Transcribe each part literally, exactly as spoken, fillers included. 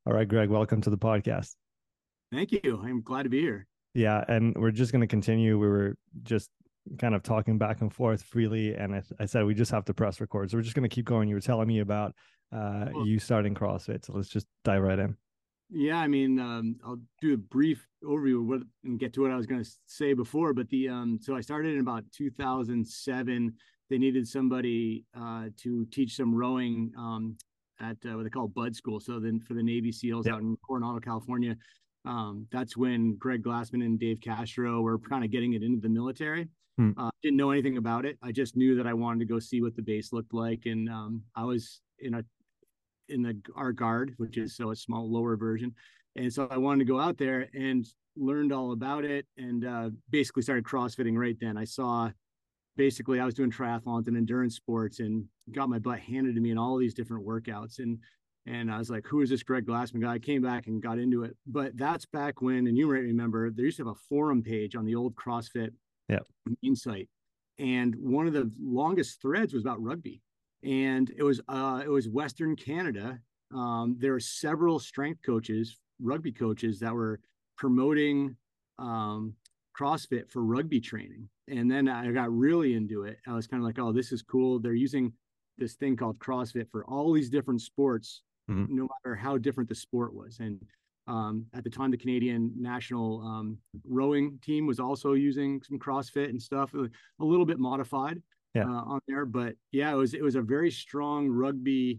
All right, Greg, welcome to the podcast. Thank you. I'm glad to be here. Yeah, and we're just going to continue. We were just kind of talking back and forth freely, and I, I said we just have to press record. So we're just going to keep going. You were telling me about uh, Well, you starting CrossFit, so let's just dive right in. yeah, I mean, um, I'll do a brief overview of what and get to what I was going to say before. But the um, so I started in about two thousand seven. They needed somebody uh, to teach some rowing um, at uh, what they call Bud School. So then for the Navy SEALs Yeah. out in Coronado, California, um, that's when Greg Glassman and Dave Castro were kind of getting it into the military. Hmm. Uh, didn't know anything about it. I just knew that I wanted to go see what the base looked like, and um, I was in a in the our guard, which is so a small lower version. And so I wanted to go out there and learned all about it and uh, basically started CrossFitting right then. I saw basically I was doing triathlons and endurance sports and got my butt handed to me in all these different workouts. And and I was like, who is this Greg Glassman guy? I came back and got into it. But that's back when, and you might remember, there used to have a forum page on the old CrossFit Yeah. Insight. And one of the longest threads was about rugby, and it was uh, it was Western Canada. Um, there are several strength coaches, rugby coaches that were promoting um, CrossFit for rugby training. And then I got really into it. I was kind of like, oh, this is cool. They're using this thing called CrossFit for all these different sports, Mhm. no matter how different the sport was. And um, at the time, the Canadian national um, rowing team was also using some CrossFit and stuff, a little bit modified Yeah. uh, on there. But yeah, it was it was a very strong rugby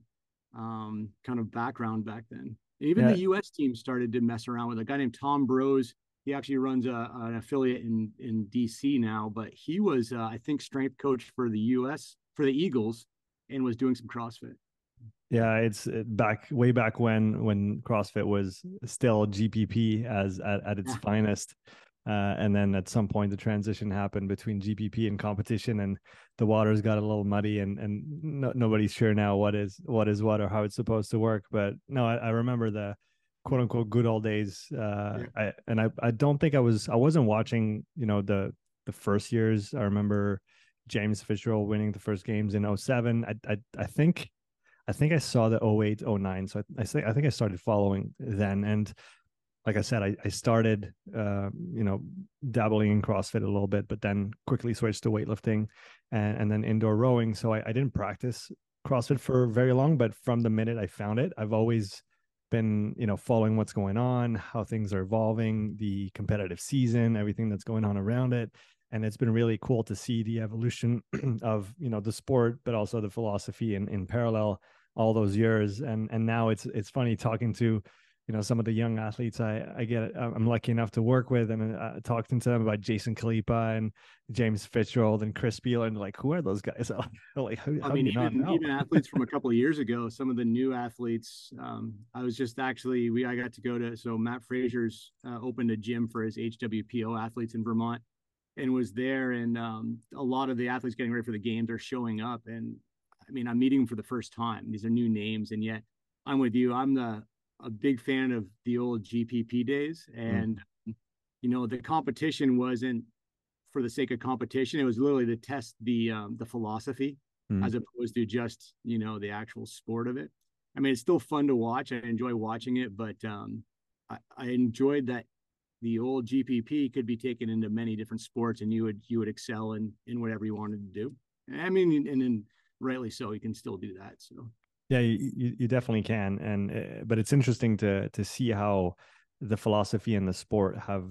um, kind of background back then. Even the Yeah. U S team started to mess around with a guy named Tom Brose. He actually runs a, an affiliate in in D C now, but he was uh, I think strength coach for the U S for the Eagles and was doing some CrossFit. Yeah, it's uh, back way back when when CrossFit was still G P P as at, at its Yeah. finest. Uh, and then at some point the transition happened between G P P and competition, and the waters got a little muddy, and and no, nobody's sure now what is what is what or how it's supposed to work. But no, I, I remember the quote unquote good old days. Uh, Yeah. I and I I don't think I was I wasn't watching, you know, the the first years. I remember James Fitzgerald winning the first games in 'oh seven. I I I think I think I saw the 'oh eight, 'oh nine. So I, I think I think I started following then. And like I said, I, I started uh, you know, dabbling in CrossFit a little bit, but then quickly switched to weightlifting and, and then indoor rowing. So I, I didn't practice CrossFit for very long, but from the minute I found it, I've always been, you know, following what's going on, how things are evolving, the competitive season, everything that's going on around it. And it's been really cool to see the evolution of, you know, the sport, but also the philosophy in, in parallel all those years. And and now it's it's funny talking to, you know, some of the young athletes I I get I'm lucky enough to work with, and uh, talking to them about Jason Khalipa and James Fitzgerald and Chris Beal, and like, who are those guys? Like, how, I how do mean, you not even know? even athletes from a couple of years ago, some of the new athletes. Um, I was just actually we I got to go to so Matt Fraser's uh, opened a gym for his H W P O athletes in Vermont, and was there, and um, a lot of the athletes getting ready for the games are showing up, and I mean, I'm meeting them for the first time. These are new names, and yet I'm with you. I'm the a big fan of the old G P P days, and Mm, you know the competition wasn't for the sake of competition. It was literally to test the um, the philosophy mm. as opposed to just you know the actual sport of it. I mean, it's still fun to watch. I enjoy watching it, but um, I, I enjoyed that the old G P P could be taken into many different sports, and you would you would excel in in whatever you wanted to do. I mean, and then rightly so, you can still do that. So Yeah, you, you you definitely can, and uh, but it's interesting to to see how the philosophy and the sport have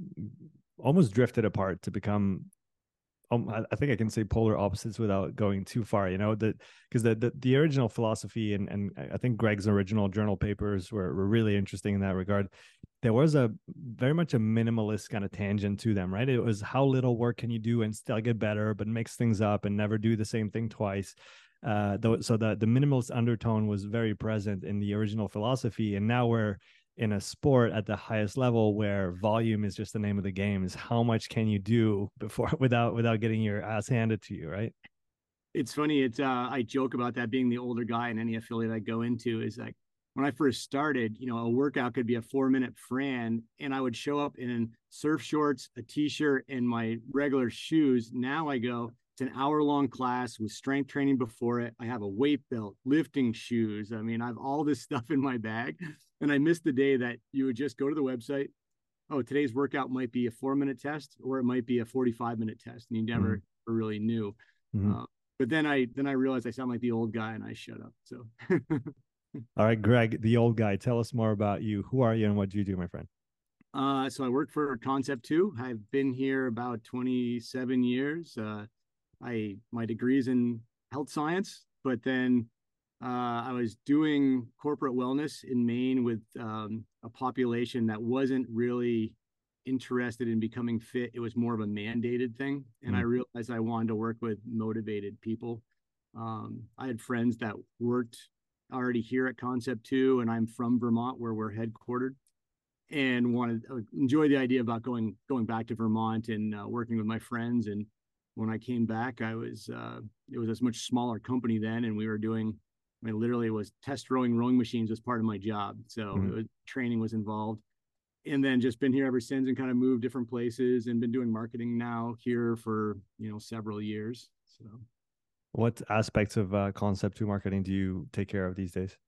almost drifted apart to become, um, I, I think I can say polar opposites without going too far, you know, that because the, the the original philosophy, and and I think Greg's original journal papers were, were really interesting in that regard. There was a very much a minimalist kind of tangent to them, right? It was how little work can you do and still get better, but mix things up and never do the same thing twice. Uh, though, so the the minimalist undertone was very present in the original philosophy, and now we're in a sport at the highest level where volume is just the name of the game. Is how much can you do before without without getting your ass handed to you, right? it's funny. It's uh, I joke about that being the older guy in any affiliate I go into is like when I first started, you know, a workout could be a four minute Fran, and I would show up in surf shorts, a t shirt, and my regular shoes. Now I go, It's an hour long class with strength training before it. I have a weight belt, lifting shoes. I mean, I have all this stuff in my bag. And I missed the day that you would just go to the website. Oh, today's workout might be a four minute test, or it might be a forty-five minute test. And you never mm-hmm. really knew. Mm-hmm. Uh, but then I, then I realized I sound like the old guy and I shut up. So. All right, Greg, the old guy, tell us more about you. Who are you and what do you do, my friend? Uh, so I work for Concept two. I've been here about twenty-seven years. Uh, I my degree is in health science, but then uh, I was doing corporate wellness in Maine with um, a population that wasn't really interested in becoming fit. It was more of a mandated thing, and mm-hmm. I realized I wanted to work with motivated people. Um, I had friends that worked already here at Concept two, and I'm from Vermont, where we're headquartered, and wanted uh, enjoy the idea about going going back to Vermont and uh, working with my friends. And when I came back, I was uh, it was a much smaller company then, and we were doing, I mean, literally was test rowing rowing machines as part of my job. So mm-hmm. it was, training was involved, and then just been here ever since, and kind of moved different places, and been doing marketing now here for you know several years. So, what aspects of uh, Concept two marketing do you take care of these days?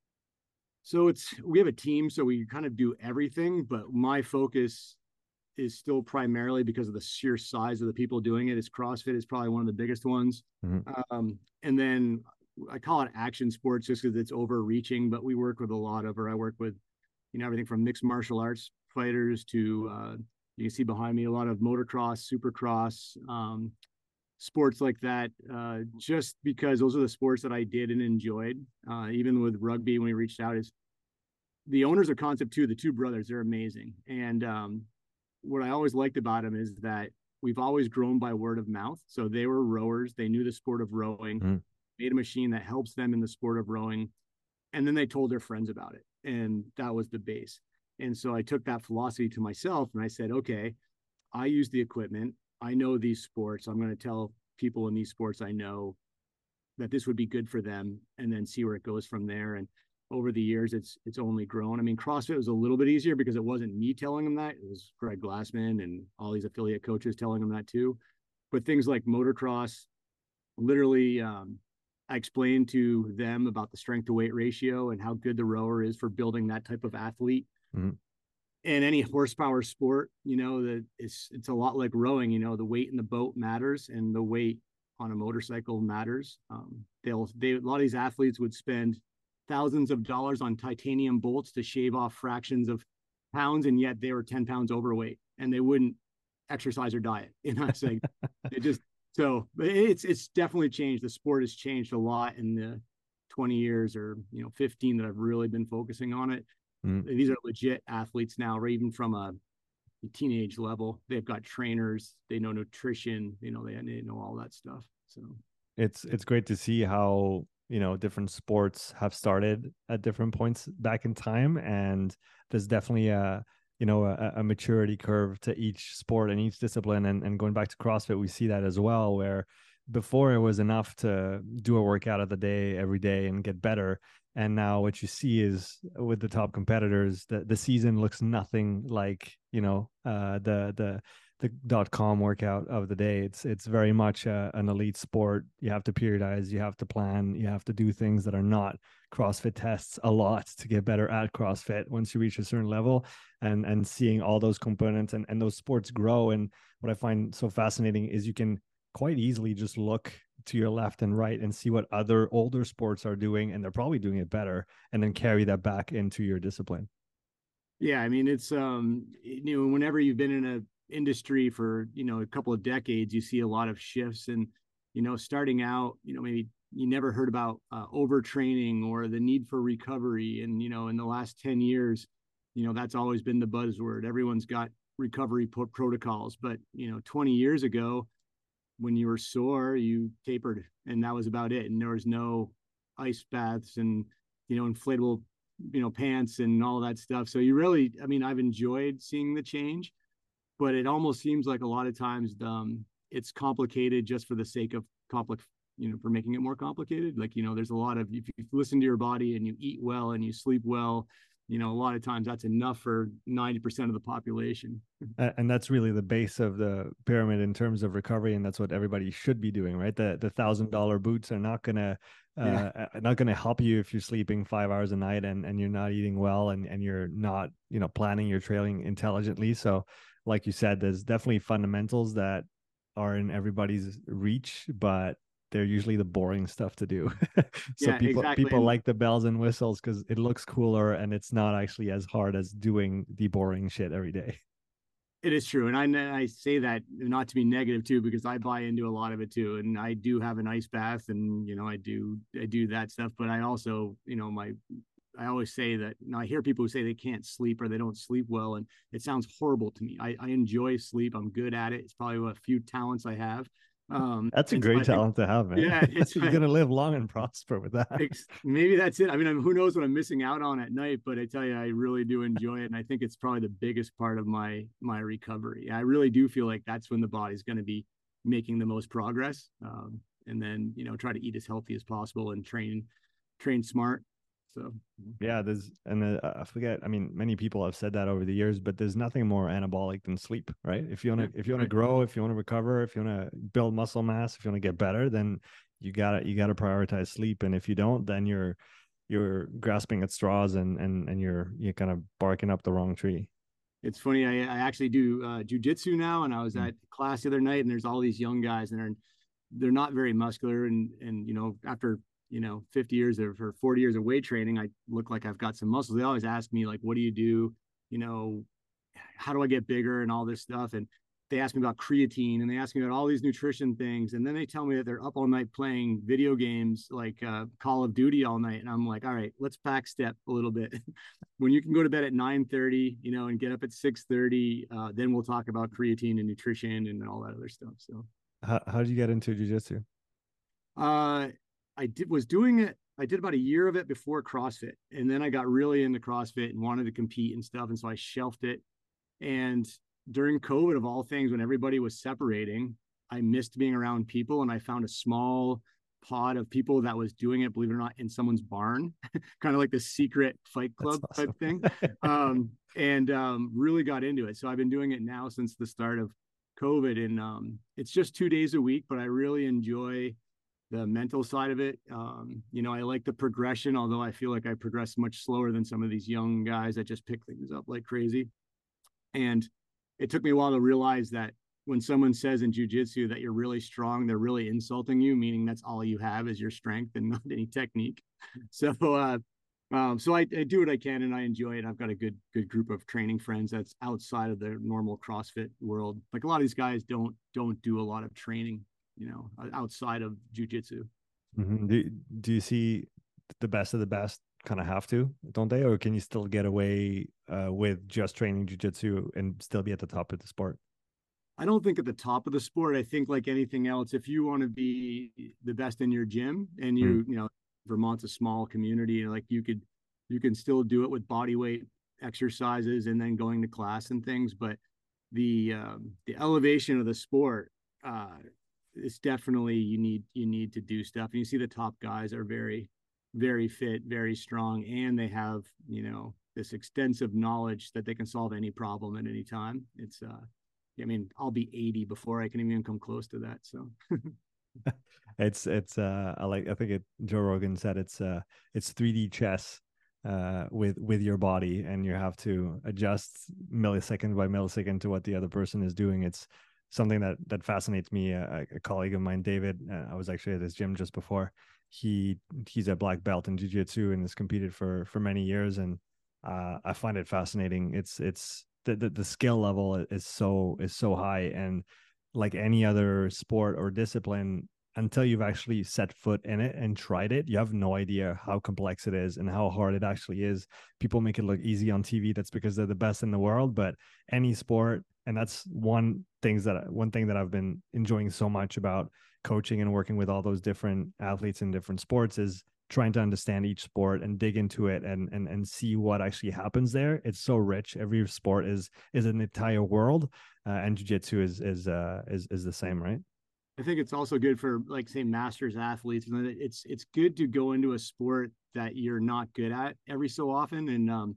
So it's we have a team, so we kind of do everything, but my focus is still primarily, because of the sheer size of the people doing it, is CrossFit is probably one of the biggest ones. Mm-hmm. Um, and then I call it action sports just because it's overreaching, but we work with a lot of, or I work with, you know, everything from mixed martial arts fighters to, uh, you can see behind me, a lot of motocross, supercross, um, sports like that, uh, just because those are the sports that I did and enjoyed. Uh, even with rugby, when we reached out, is the owners of Concept two, the two brothers, they're amazing. And um, what I always liked about them is that we've always grown by word of mouth. So they were rowers. They knew the sport of rowing, mm. made a machine that helps them in the sport of rowing. And then they told their friends about it. And that was the base. And so I took that philosophy to myself and I said, okay, I use the equipment. I know these sports. I'm going to tell people in these sports I know that this would be good for them, and then see where it goes from there. And over the years, it's it's only grown. I mean, CrossFit was a little bit easier because it wasn't me telling them that. It was Greg Glassman and all these affiliate coaches telling them that too. But things like motocross, literally, um, I explained to them about the strength to weight ratio and how good the rower is for building that type of athlete. Mm-hmm. And any horsepower sport, you know, that it's it's a lot like rowing. You know, the weight in the boat matters, and the weight on a motorcycle matters. Um, they'll they a lot of these athletes would spend thousands of dollars on titanium bolts to shave off fractions of pounds, and yet they were ten pounds overweight, and they wouldn't exercise or diet. You know, it's like it just so. But it's it's definitely changed. The sport has changed a lot in the twenty years or you know fifteen that I've really been focusing on it. Mm. These are legit athletes now, or even from a teenage level. They've got trainers, they know nutrition, you know, they, they know all that stuff. So it's it's great to see how, you know, different sports have started at different points back in time, and there's definitely a you know a, a maturity curve to each sport and each discipline. And, and going back to CrossFit, we see that as well, where before it was enough to do a workout of the day every day and get better. And now what you see is with the top competitors, the, the season looks nothing like, you know, uh, the the the dot com workout of the day. It's it's very much a, an elite sport. You have to periodize, you have to plan, you have to do things that are not CrossFit tests a lot to get better at CrossFit once you reach a certain level. And and seeing all those components and, and those sports grow. And what I find so fascinating is you can quite easily just look to your left and right and see what other older sports are doing, and they're probably doing it better, and then carry that back into your discipline. Yeah, I mean, it's um you know, whenever you've been in a industry for you know a couple of decades, you see a lot of shifts. And you know, starting out, you know, maybe you never heard about uh, overtraining or the need for recovery. And you know, in the last ten years, you know, that's always been the buzzword. Everyone's got recovery po- protocols, but you know, twenty years ago, when you were sore, you tapered, and that was about it. And there was no ice baths and, you know, inflatable, you know, pants and all that stuff. So you really, I mean, I've enjoyed seeing the change, but it almost seems like a lot of times um, it's complicated just for the sake of complex, you know, for making it more complicated. Like, you know, there's a lot of, if you listen to your body and you eat well and you sleep well you know, a lot of times that's enough for ninety percent of the population. And that's really the base of the pyramid in terms of recovery, and that's what everybody should be doing, right? The the thousand dollar boots are not gonna Yeah. uh not gonna help you if you're sleeping five hours a night and and you're not eating well and and you're not, you know, planning your training intelligently. So like you said, there's definitely fundamentals that are in everybody's reach, but they're usually the boring stuff to do. So Yeah, people exactly. people And like the bells and whistles because it looks cooler and it's not actually as hard as doing the boring shit every day. it is true. And I, I say that not to be negative too, because I buy into a lot of it too. And I do have an ice bath and, you know, I do, I do that stuff, but I also, you know, my, I always say that, you know, I hear people who say they can't sleep or they don't sleep well. And it sounds horrible to me. I, I enjoy sleep. I'm good at it. It's probably a few talents I have. Um, That's a and so great I think, talent to have, man. yeah, it's You're gonna live long and prosper with that. maybe that's it. I mean, who knows what I'm missing out on at night, but I tell you, I really do enjoy it. And I think it's probably the biggest part of my, my recovery. I really do feel like that's when the body's going to be making the most progress. Um, and then, you know, try to eat as healthy as possible and train, train smart. So, Yeah, there's and uh, I forget. I mean, many people have said that over the years, but there's nothing more anabolic than sleep, right? If you yeah, want to, if you want to right. grow, if you want to recover, if you want to build muscle mass, if you want to get better, then you gotta you gotta prioritize sleep. And if you don't, then you're you're grasping at straws and and and you're you're kind of barking up the wrong tree. It's funny. I, I actually do uh, jujitsu now, and I was Mm. at class the other night, and there's all these young guys, and they're they're not very muscular, and and you know after you know fifty years of or forty years of weight training, I look like I've got some muscles. They always ask me like, "What do you do? You know, how do I get bigger?" and all this stuff, and they ask me about creatine and they ask me about all these nutrition things, and then they tell me that they're up all night playing video games like uh, Call of Duty all night, and I'm like, all right, let's back step a little bit. When you can go to bed at nine thirty, you know, and get up at six thirty, uh, then we'll talk about creatine and nutrition and all that other stuff. So, How how did you get into jujitsu? uh, I did was doing it. I did about a year of it before CrossFit, and then I got really into CrossFit and wanted to compete and stuff, and so I shelved it. And during COVID, of all things, when everybody was separating, I missed being around people, and I found a small pod of people that was doing it, believe it or not, in someone's barn, kind of like the secret fight That's club type awesome. thing. Um, and um, really got into it. So I've been doing it now since the start of COVID, and um, it's just two days a week, but I really enjoy the mental side of it. Um, you know, I like the progression, although I feel like I progress much slower than some of these young guys that just pick things up like crazy. And it took me a while to realize that when someone says in jujitsu that you're really strong, they're really insulting you, meaning that's all you have is your strength and not any technique. So, uh, um, so I, I do what I can and I enjoy it. I've got a good, good group of training friends that's outside of the normal CrossFit world. Like a lot of these guys don't, don't do a lot of training, you know, outside of jujitsu. Mm-hmm. Do do you see the best of the best kind of have to, don't they? Or can you still get away uh, with just training jujitsu and still be at the top of the sport? I don't think at the top of the sport. I think like anything else, if you want to be the best in your gym and Mm. you, you know, Vermont's a small community, and like you could, you can still do it with body weight exercises and then going to class and things. But the um, the elevation of the sport, uh, it's definitely you need you need to do stuff. And you see the top guys are very, very fit, very strong, and they have you know this extensive knowledge that they can solve any problem at any time. It's uh, I mean, I'll be eighty before I can even come close to that. So It's it's uh I like I think it Joe Rogan said it's uh it's three D chess uh with with your body, and you have to adjust millisecond by millisecond to what the other person is doing. It's something that that fascinates me. A, a colleague of mine, David, uh, I was actually at his gym just before. He he's a black belt in jiu-jitsu and has competed for for many years, and uh I find it fascinating. It's it's the, the the skill level is so is so high, and like any other sport or discipline, until you've actually set foot in it and tried it, you have no idea how complex it is and how hard it actually is. People make it look easy on T V. That's because they're the best in the world. But any sport, and that's one things that one thing that I've been enjoying so much about coaching and working with all those different athletes in different sports, is trying to understand each sport and dig into it and and and see what actually happens there. It's so rich. Every sport is is an entire world, uh, and jiu-jitsu is is uh is is the same, right? I think it's also good for like say masters athletes. It's it's good to go into a sport that you're not good at every so often. And um,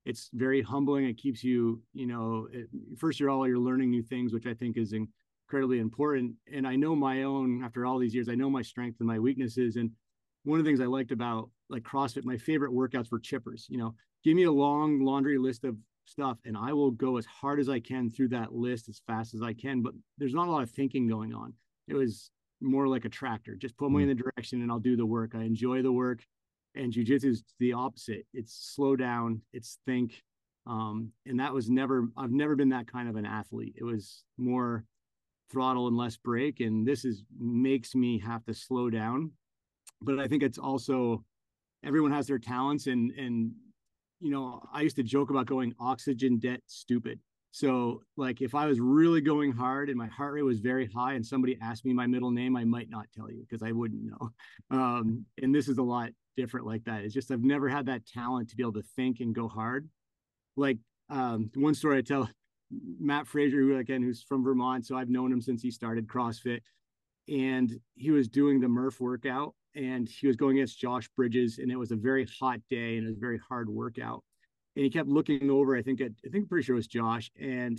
it's very humbling. It keeps you, you know, it, first you're all, you're learning new things, which I think is incredibly important. And I know my own, after all these years, I know my strengths and my weaknesses. And one of the things I liked about like CrossFit, my favorite workouts were chippers. You know, give me a long laundry list of stuff and I will go as hard as I can through that list as fast as I can. But there's not a lot of thinking going on. It was more like a tractor. Just put me mm. in the direction and I'll do the work. I enjoy the work. And jiu-jitsu is the opposite. It's slow down, it's think. Um, and that was never, I've never been that kind of an athlete. It was more throttle and less break. And this is makes me have to slow down. But I think it's also, everyone has their talents. And, and, you know, I used to joke about going oxygen debt stupid. So like if I was really going hard and my heart rate was very high and somebody asked me my middle name, I might not tell you because I wouldn't know. Um, and this is a lot different like that. It's just, I've never had that talent to be able to think and go hard. Like um, one story I tell, Matt Fraser, who again, who's from Vermont. So I've known him since he started CrossFit, and he was doing the Murph workout and he was going against Josh Bridges, and it was a very hot day and it was a very hard workout. And he kept looking over, I think, at, I think pretty sure it was Josh. And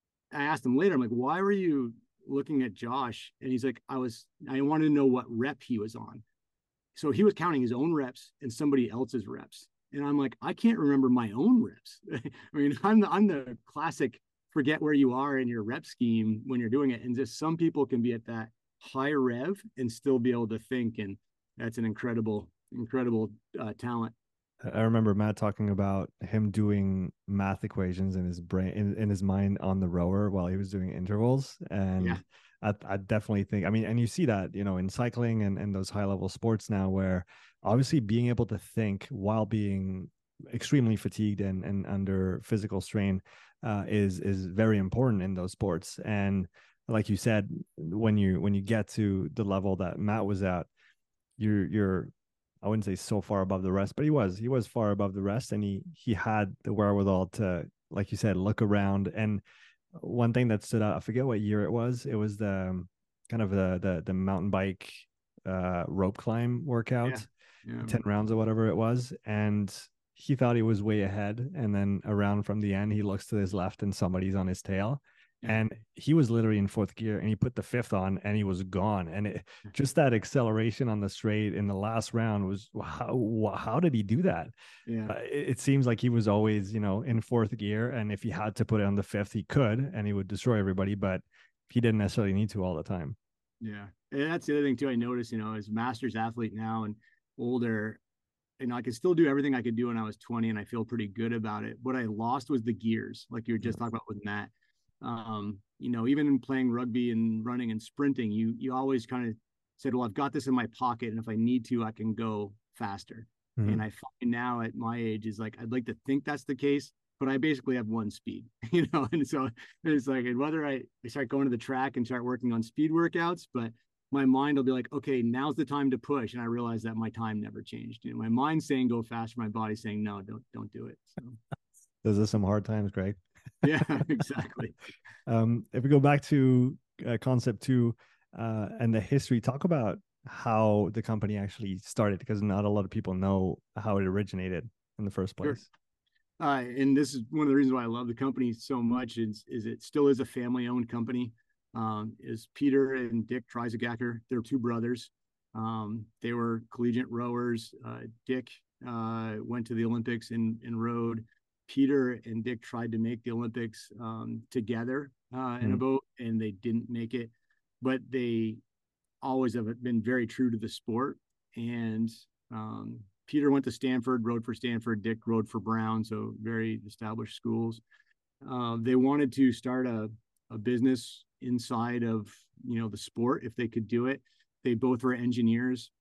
I asked him later, I'm like, why were you looking at Josh? And he's like, I was, I wanted to know what rep he was on. So he was counting his own reps and somebody else's reps. And I'm like, I can't remember my own reps. I mean, I'm the, I'm the classic forget where you are in your rep scheme when you're doing it. And just some people can be at that high rev and still be able to think. And that's an incredible, incredible uh, talent. I remember Matt talking about him doing math equations in his brain, in, in his mind on the rower while he was doing intervals. And yeah. I, I definitely think, I mean, and you see that, you know, in cycling and, and those high level sports now, where obviously being able to think while being extremely fatigued and, and under physical strain uh, is, is very important in those sports. And like you said, when you, when you get to the level that Matt was at, you're, you're, I wouldn't say so far above the rest, but he was, he was far above the rest. And he, he had the wherewithal to, like you said, look around. And one thing that stood out, I forget what year it was. It was the um, kind of the, the, the mountain bike uh, rope climb workout, yeah. Yeah. ten rounds or whatever it was. And he thought he was way ahead. And then around from the end, he looks to his left and somebody's on his tail. And he was literally in fourth gear and he put the fifth on and he was gone. And it, just that acceleration on the straight in the last round was, how, how did he do that? Yeah. Uh, it, it seems like he was always, you know, in fourth gear. And if he had to put it on the fifth, he could, and he would destroy everybody, but he didn't necessarily need to all the time. Yeah. And that's the other thing too. I noticed, you know, as a master's athlete now and older, you know, I could still do everything I could do when I was twenty and I feel pretty good about it. What I lost was the gears, like you were just talking about with Matt. Um, you know, even in playing rugby and running and sprinting, you you always kind of said, well, I've got this in my pocket, and if I need to, I can go faster. Mm-hmm. And I find now at my age is like, I'd like to think that's the case, but I basically have one speed, you know? And so it's like, whether I, I start going to the track and start working on speed workouts, but my mind will be like, okay, now's the time to push. And I realize that my time never changed. You know, my mind's saying go faster, my body's saying, no, don't, don't do it. So those are some hard times, Greg. Yeah, exactly. Um, if we go back to uh, concept two uh, and the history, talk about how the company actually started, because not a lot of people know how it originated in the first place. Sure. Uh, and this is one of the reasons why I love the company so much is, is it still is a family-owned company. Um, is Peter and Dick Treisagacker. They're two brothers. Um, they were collegiate rowers. Uh, Dick uh, went to the Olympics and, and rowed. Peter and Dick tried to make the Olympics um, together uh, in mm-hmm. a boat, and they didn't make it. But they always have been very true to the sport. And um, Peter went to Stanford, rowed for Stanford. Dick rowed for Brown, so very established schools. Uh, they wanted to start a, a business inside of, you know, the sport if they could do it. They both were engineers,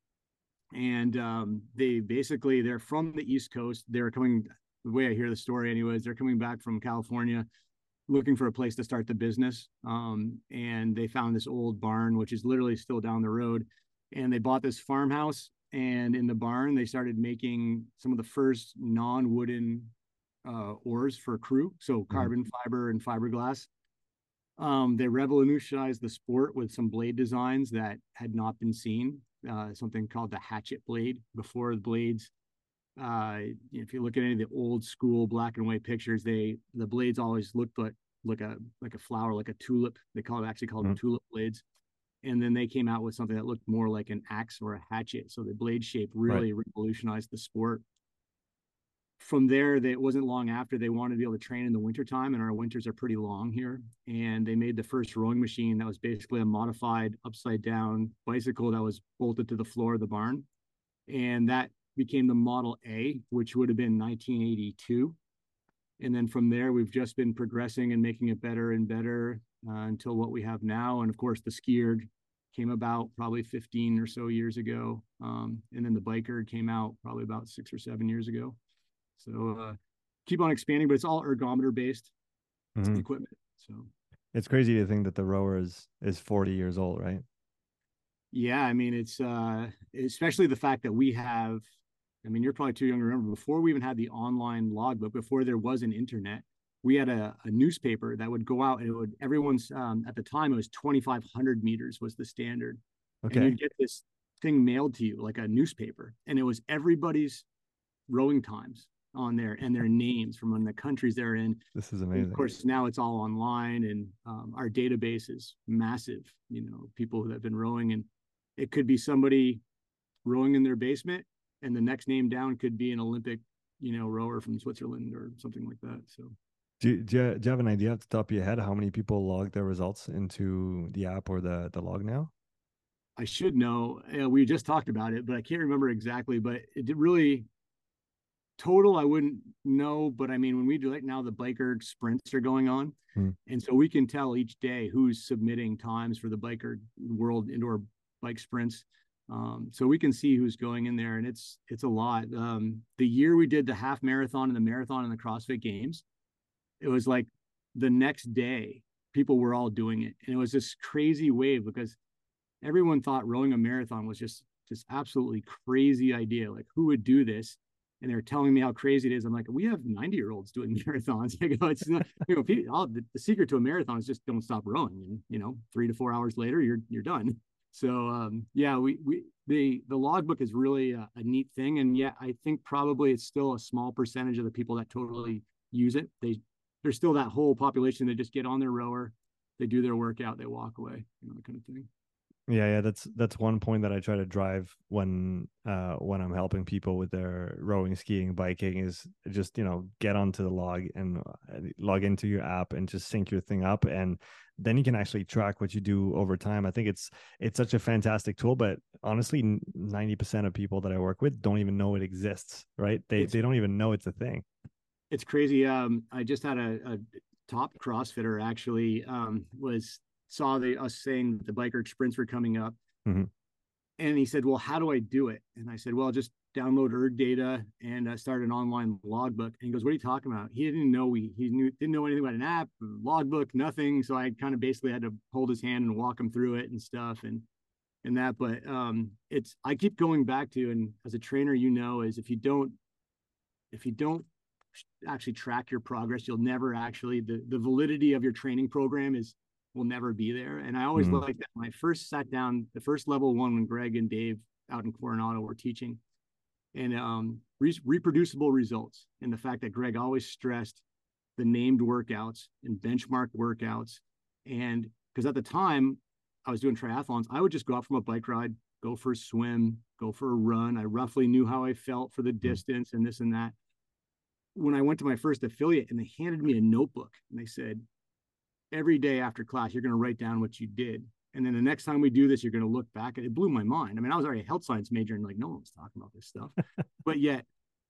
and um, they basically, they're from the East Coast. They're coming, the way I hear the story anyways, they're coming back from California looking for a place to start the business. Um, and they found this old barn, which is literally still down the road. And they bought this farmhouse, and in the barn, they started making some of the first non-wooden uh, oars for crew. So carbon mm-hmm. fiber and fiberglass. Um, they revolutionized the sport with some blade designs that had not been seen. Uh, something called the hatchet blade. Before the blades uh, if you look at any of the old school black and white pictures, they the blades always looked like like a like a flower, like a tulip. They call it actually called Mm-hmm. them tulip blades. And then they came out with something that looked more like an axe or a hatchet. So the blade shape Right. really revolutionized the sport. From there, they, it wasn't long after they wanted to be able to train in the wintertime, and our winters are pretty long here. And they made the first rowing machine that was basically a modified upside down bicycle that was bolted to the floor of the barn. And that became the Model A, which would have been nineteen eighty-two. And then from there, we've just been progressing and making it better and better uh, until what we have now. And of course, the skier came about probably fifteen or so years ago. Um, and then the biker came out probably about six or seven years ago. So uh, keep on expanding, but it's all ergometer based Mm-hmm. equipment. So It's crazy to think that the rower is is forty years old, right? yeah, I mean, it's uh, especially the fact that we have, I mean, you're probably too young to remember, before we even had the online logbook, before there was an internet, we had a, a newspaper that would go out and it would, everyone's, um, at the time, it was twenty-five hundred meters was the standard. And Okay. you'd get this thing mailed to you like a newspaper. And it was everybody's rowing times on there and their names from when the countries they're in. This is And of amazing. course, now it's all online, and um, our database is massive. You know, people who have been rowing, and it could be somebody rowing in their basement, and the next name down could be an Olympic, you know, rower from Switzerland or something like that. So Do you, do you, do you have an idea off the top of your head how many people log their results into the app or the the log now? I should know. Uh, we just talked about it, but I can't remember exactly. But it did really total, I wouldn't know. But I mean, when we do like now, the biker sprints are going on. Hmm. And so we can tell each day who's submitting times for the biker world indoor bike sprints. Um, so we can see who's going in there, and it's it's a lot. Um, the year we did the half marathon and the marathon and the CrossFit Games, it was like the next day people were all doing it, and it was this crazy wave because everyone thought rowing a marathon was just just absolutely crazy idea. Like, who would do this? And they're telling me how crazy it is. I'm like, we have ninety year olds doing marathons. I go, it's not, you know, people, all, the, the secret to a marathon is just don't stop rowing. And, you know, three to four hours later, you're, you're done. So, um, yeah, we, we, the, the logbook is really a, a neat thing. And yet I think probably it's still a small percentage of the people that totally use it. They, there's still that whole population that just get on their rower, they do their workout, they walk away, you know, that kind of thing. Yeah, yeah, that's that's one point that I try to drive when uh when I'm helping people with their rowing, skiing, biking is just, you know, get onto the log and uh, log into your app and just sync your thing up, and then you can actually track what you do over time. I think it's it's such a fantastic tool, but honestly, ninety percent of people that I work with don't even know it exists, right? They It's, they don't even know it's a thing. it's crazy. Um, I just had a, a top CrossFitter actually um, was saw the us saying the biker sprints were coming up, Mm-hmm. and he said, "Well, how do I do it?" And I said, "Well, just download erg data and uh, start an online logbook." And he goes, "What are you talking about?" He didn't know we he knew didn't know anything about an app, logbook, nothing. So I kind of basically had to hold his hand and walk him through it and stuff and and that. But um, it's I keep going back to, and as a trainer, you know, is if you don't if you don't actually track your progress, you'll never actually the the validity of your training program is will never be there. And I always Mm-hmm. like that when I first sat down, the first level one when Greg and Dave out in Coronado were teaching, and um, re- reproducible results, and the fact that Greg always stressed the named workouts and benchmark workouts, and because at the time I was doing triathlons, I would just go out from a bike ride, go for a swim, go for a run. I roughly knew how I felt for the distance and this and that. When I went to my first affiliate and they handed me a notebook and they said, every day after class, you're going to write down what you did. And then the next time we do this, you're going to look back at it. It blew my mind. I mean, I was already a health science major and like, no one was talking about this stuff. But yet,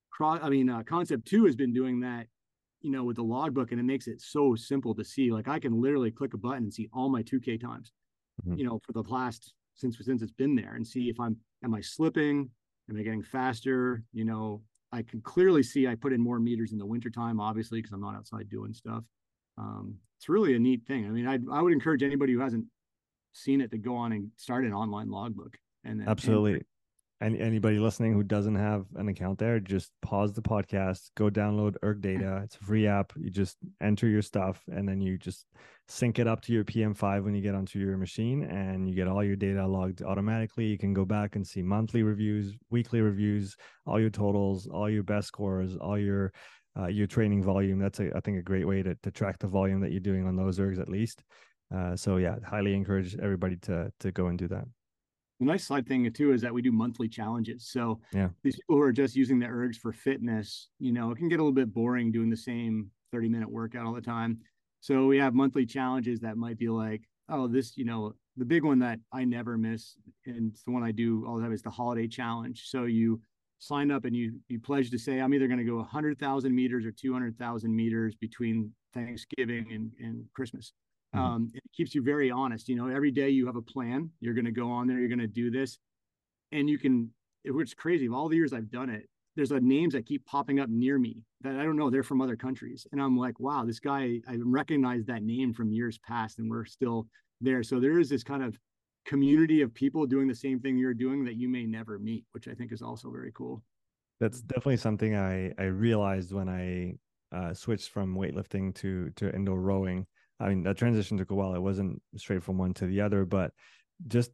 I mean, uh, Concept two has been doing that, you know, with the logbook, and it makes it so simple to see. Like, I can literally click a button and see all my two K times, Mm-hmm. you know, for the last, since, since it's been there, and see if I'm, am I slipping? Am I getting faster? You know, I can clearly see I put in more meters in the wintertime, obviously, because I'm not outside doing stuff. Um, it's really a neat thing. I mean, I I would encourage anybody who hasn't seen it to go on and start an online logbook and then and Absolutely. any anybody listening who doesn't have an account there, just pause the podcast, go download Erg Data. It's a free app. You just enter your stuff and then you just sync it up to your P M five when you get onto your machine, and you get all your data logged automatically. You can go back and see monthly reviews, weekly reviews, all your totals, all your best scores, all your uh, your training volume. That's a, I think a great way to, to track the volume that you're doing on those ergs at least. Uh, so yeah, highly encourage everybody to to go and do that. The nice side thing too is that we do monthly challenges. So Yeah. these people who are just using the ergs for fitness, you know, it can get a little bit boring doing the same thirty minute workout all the time. So we have monthly challenges that might be like, oh, this, you know, the big one that I never miss, and it's the one I do all the time, is the holiday challenge. So you sign up and you you pledge to say, I'm either going to go one hundred thousand meters or two hundred thousand meters between Thanksgiving and, and Christmas. Mm-hmm. Um, it keeps you very honest. You know, every day you have a plan. You're going to go on there. You're going to do this, and you can. It's crazy. Of all the years I've done it, there's a names that keep popping up near me that I don't know. They're from other countries, and I'm like, wow, this guy. I recognize that name from years past, and we're still there. So there is this kind of community of people doing the same thing you're doing that you may never meet, which I think is also very cool. That's definitely something I I realized when I uh, switched from weightlifting to to indoor rowing. I mean, that transition took a while. It wasn't straight from one to the other, but just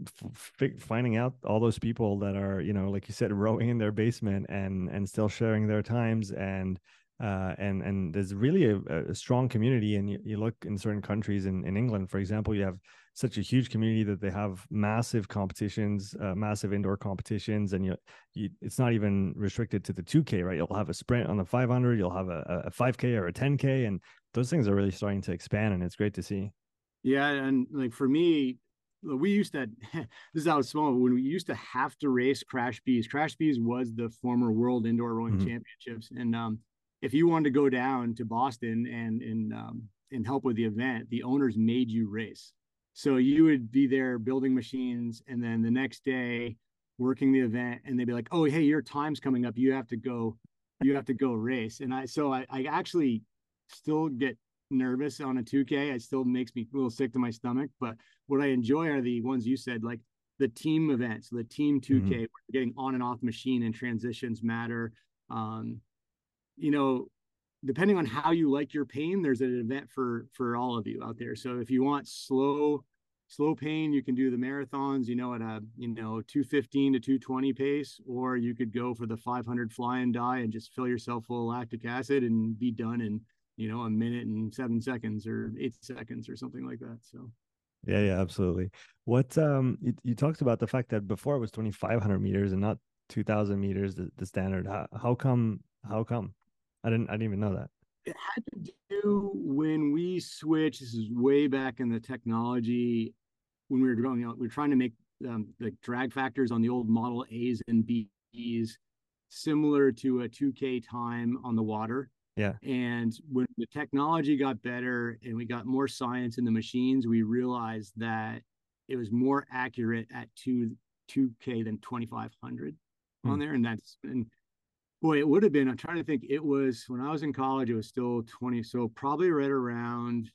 f- finding out all those people that are, you know, like you said, rowing in their basement and and still sharing their times, and uh, and and there's really a, a strong community. And you, you look in certain countries, in, in England, for example, you have such a huge community that they have massive competitions, uh, massive indoor competitions, and you, you, it's not even restricted to the two K, right? You'll have a sprint on the five hundred, you'll have a, a five K or a ten K, and those things are really starting to expand, and it's great to see. Yeah, and like for me, we used to. This is how small. When we used to have to race Crash Bees. Crash Bees was the former World Indoor Rowing mm-hmm. Championships, and um, if you wanted to go down to Boston and and um, and help with the event, the owners made you race. So you would be there building machines, and then the next day working the event, and they'd be like, "Oh, hey, your time's coming up. You have to go. You have to go race." And I so I, I actually still get nervous on a two K. It still makes me a little sick to my stomach. But what I enjoy are the ones you said, like the team events, the team two K, mm-hmm. where getting on and off machine and transitions matter. Um, you know, depending on how you like your pain, there's an event for for all of you out there. So if you want slow slow pain, you can do the marathons, you know, at a, you know, two fifteen to two twenty pace, or you could go for the five hundred fly and die and just fill yourself full of lactic acid and be done in, you know, a minute and seven seconds or eight seconds or something like that. So yeah, yeah, absolutely. What um you, you talked about the fact that before it was twenty-five hundred meters and not two thousand meters, the, the standard. How, how come how come I didn't I didn't even know that. It had to do when we switched. This is way back in the technology when we were going out. We were trying to make um, the drag factors on the old Model A's and B's similar to a two K time on the water. Yeah. And when the technology got better and we got more science in the machines, we realized that it was more accurate at two two K than twenty-five hundred hmm. on there. And that's and boy, it would have been, I'm trying to think, it was when I was in college, it was still twenty. So probably right around,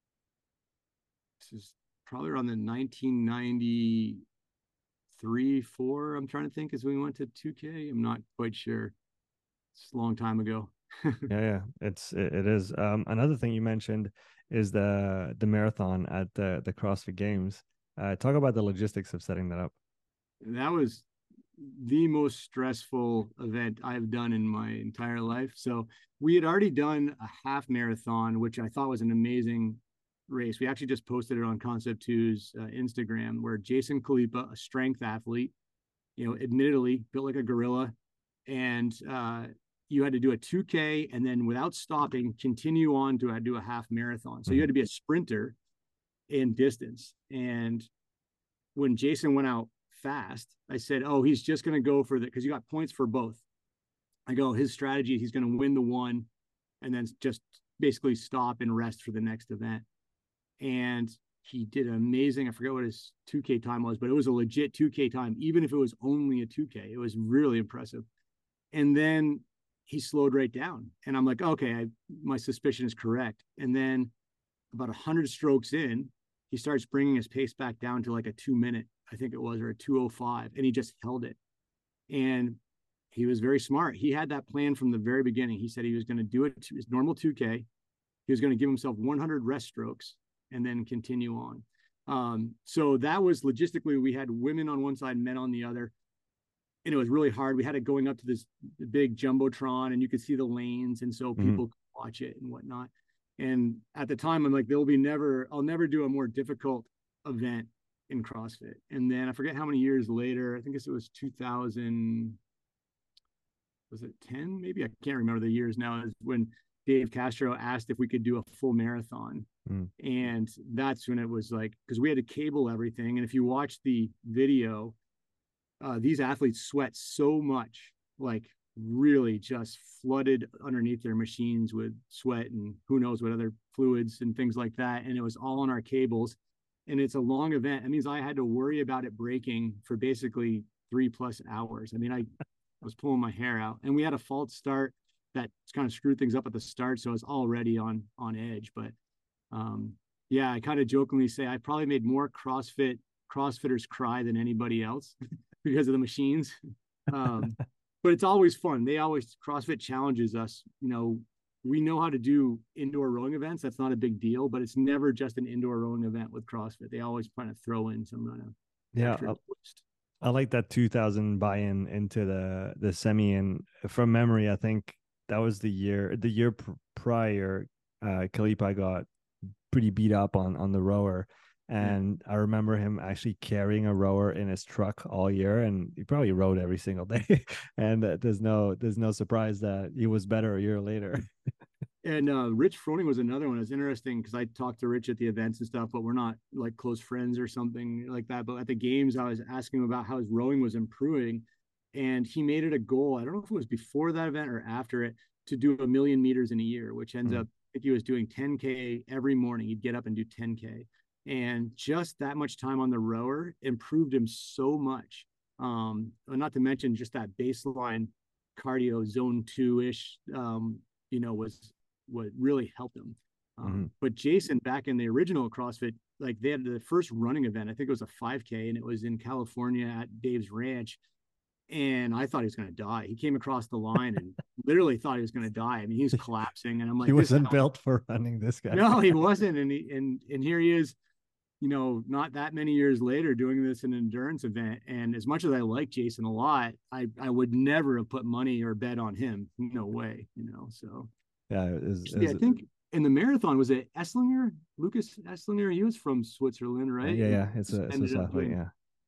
this is probably around the nineteen ninety-three, four, I'm trying to think, as we went to two K. I'm not quite sure. It's a long time ago. yeah, yeah, it's it, it is. Um, another thing you mentioned is the the marathon at the the CrossFit Games. Uh, talk about the logistics of setting that up. That was the most stressful event I've done in my entire life. So we had already done a half marathon, which I thought was an amazing race. We actually just posted it on Concept two's uh, Instagram, where Jason Khalipa, a strength athlete, you know, admittedly built like a gorilla, and uh, you had to do a two K and then without stopping, continue on to do a half marathon. So mm-hmm. you had to be a sprinter in distance. And when Jason went out fast, I said, oh, he's just going to go for the, because you got points for both. I go, his strategy, he's going to win the one and then just basically stop and rest for the next event. And he did amazing. I forget what his two K time was, but it was a legit two K time, even if it was only a two K. It was really impressive. And then he slowed right down. And I'm like, okay, I, my suspicion is correct. And then about one hundred strokes in, he starts bringing his pace back down to like a two minute, I think it was, or a two oh five, and he just held it. And he was very smart. He had that plan from the very beginning. He said he was going to do it to his normal two K. He was going to give himself one hundred rest strokes and then continue on. Um, so that was logistically, we had women on one side, men on the other. And it was really hard. We had it going up to this big jumbotron, and you could see the lanes, and so Mm-hmm. people could watch it and whatnot. And at the time, I'm like, there'll be never, I'll never do a more difficult event in CrossFit. And then I forget how many years later, I think it was two thousand, was it ten? Maybe I can't remember the years now, is when Dave Castro asked if we could do a full marathon. Mm. And that's when it was like, because we had to cable everything. And if you watch the video, uh, these athletes sweat so much, like really just flooded underneath their machines with sweat and who knows what other fluids and things like that. And it was all on our cables. And it's a long event. It means I had to worry about it breaking for basically three plus hours. I mean, I, I was pulling my hair out, and we had a false start that kind of screwed things up at the start. So it's already on, on edge. But um, yeah, I kind of jokingly say I probably made more CrossFit CrossFitters cry than anybody else because of the machines. Um, but it's always fun. They always, CrossFit challenges us. You know, we know how to do indoor rowing events. That's not a big deal, but it's never just an indoor rowing event with CrossFit. They always kind of throw in some kind of yeah. Extra twist. I like that two thousand buy-in into the the semi, and from memory, I think that was the year the year pr- prior. Uh, Kalipa got pretty beat up on on the rower. And yeah. I remember him actually carrying a rower in his truck all year, and he probably rode every single day. and uh, there's no there's no surprise that he was better a year later. And uh, Rich Froning was another one. It's interesting because I talked to Rich at the events and stuff, but we're not like close friends or something like that. But at the games, I was asking him about how his rowing was improving, and he made it a goal. I don't know if it was before that event or after it, to do a million meters in a year, which ends mm. up, I think he was doing ten K every morning. He'd get up and do ten K. And just that much time on the rower improved him so much. Um, not to mention just that baseline cardio zone two ish, um, you know, was what really helped him. Um, mm-hmm. But Jason, back in the original CrossFit, like they had the first running event, I think it was a five K, and it was in California at Dave's Ranch. And I thought he was going to die. He came across the line and literally thought he was going to die. I mean, he was collapsing, and I'm like, he wasn't built for running, this guy. No, he wasn't. And he, and, and here he is, you know, not that many years later doing this in an endurance event. And as much as I like Jason a lot, I, I would never have put money or bet on him. No way, you know, so. Yeah. It was, yeah, it was, I think in the marathon, was it Esslinger, Lucas Esslinger? He was from Switzerland, right? Yeah. Yeah. It's a, it's a athlete, yeah.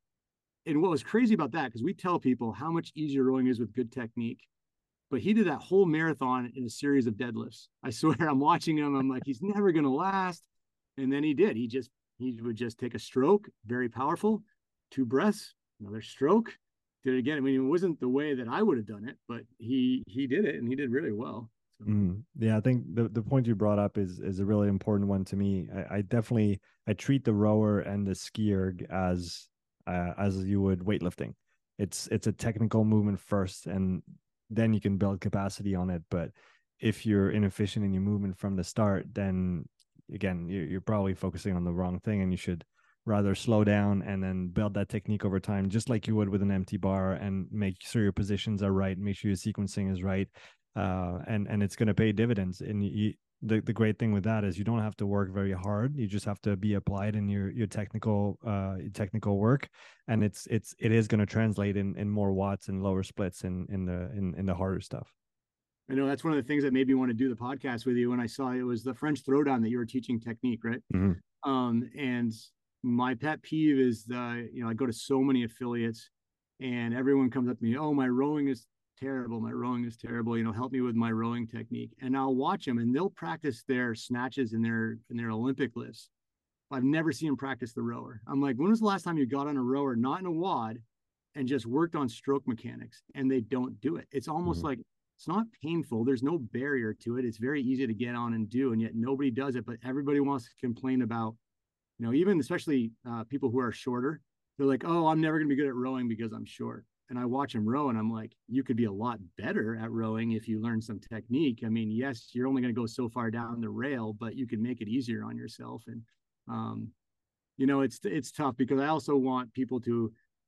And what was crazy about that, because we tell people how much easier rowing is with good technique, but he did that whole marathon in a series of deadlifts. I swear, I'm watching him. I'm like, he's never going to last. And then he did. He just, he would just take a stroke, very powerful, two breaths, another stroke, did it again. I mean, it wasn't the way that I would have done it, but he, he did it, and he did really well. So. Mm, yeah, I think the, the point you brought up is, is a really important one to me. I, I definitely, I treat the rower and the skier as, uh, as you would weightlifting. It's, it's a technical movement first, and then you can build capacity on it. But if you're inefficient in your movement from the start, then again, you're, you're probably focusing on the wrong thing, and you should rather slow down and then build that technique over time, just like you would with an empty bar, and make sure your positions are right, make sure your sequencing is right. Uh, and, and it's going to pay dividends. And you, the, the great thing with that is you don't have to work very hard. You just have to be applied in your, your technical, uh, your technical work. And it's, it's, it is going to translate in, in more watts and lower splits in, in the, in, in the harder stuff. I know that's one of the things that made me want to do the podcast with you. When I saw it was the French throwdown that you were teaching technique, right? Mm-hmm. Um, and my pet peeve is the, you know, I go to so many affiliates, and everyone comes up to me, oh, my rowing is terrible. My rowing is terrible. You know, help me with my rowing technique. And I'll watch them, and they'll practice their snatches in their, in their Olympic lifts. I've never seen them practice the rower. I'm like, when was the last time you got on a rower, not in a WOD, and just worked on stroke mechanics? And they don't do it. It's almost mm-hmm. like, it's not painful. There's no barrier to it. It's very easy to get on and do, and yet nobody does it. But everybody wants to complain about, you know, even especially uh, people who are shorter. They're like, oh, I'm never going to be good at rowing because I'm short. And I watch them row, and I'm like, you could be a lot better at rowing if you learn some technique. I mean, yes, you're only going to go so far down the rail, but you can make it easier on yourself. And, um, you know, it's, it's tough because I also want people to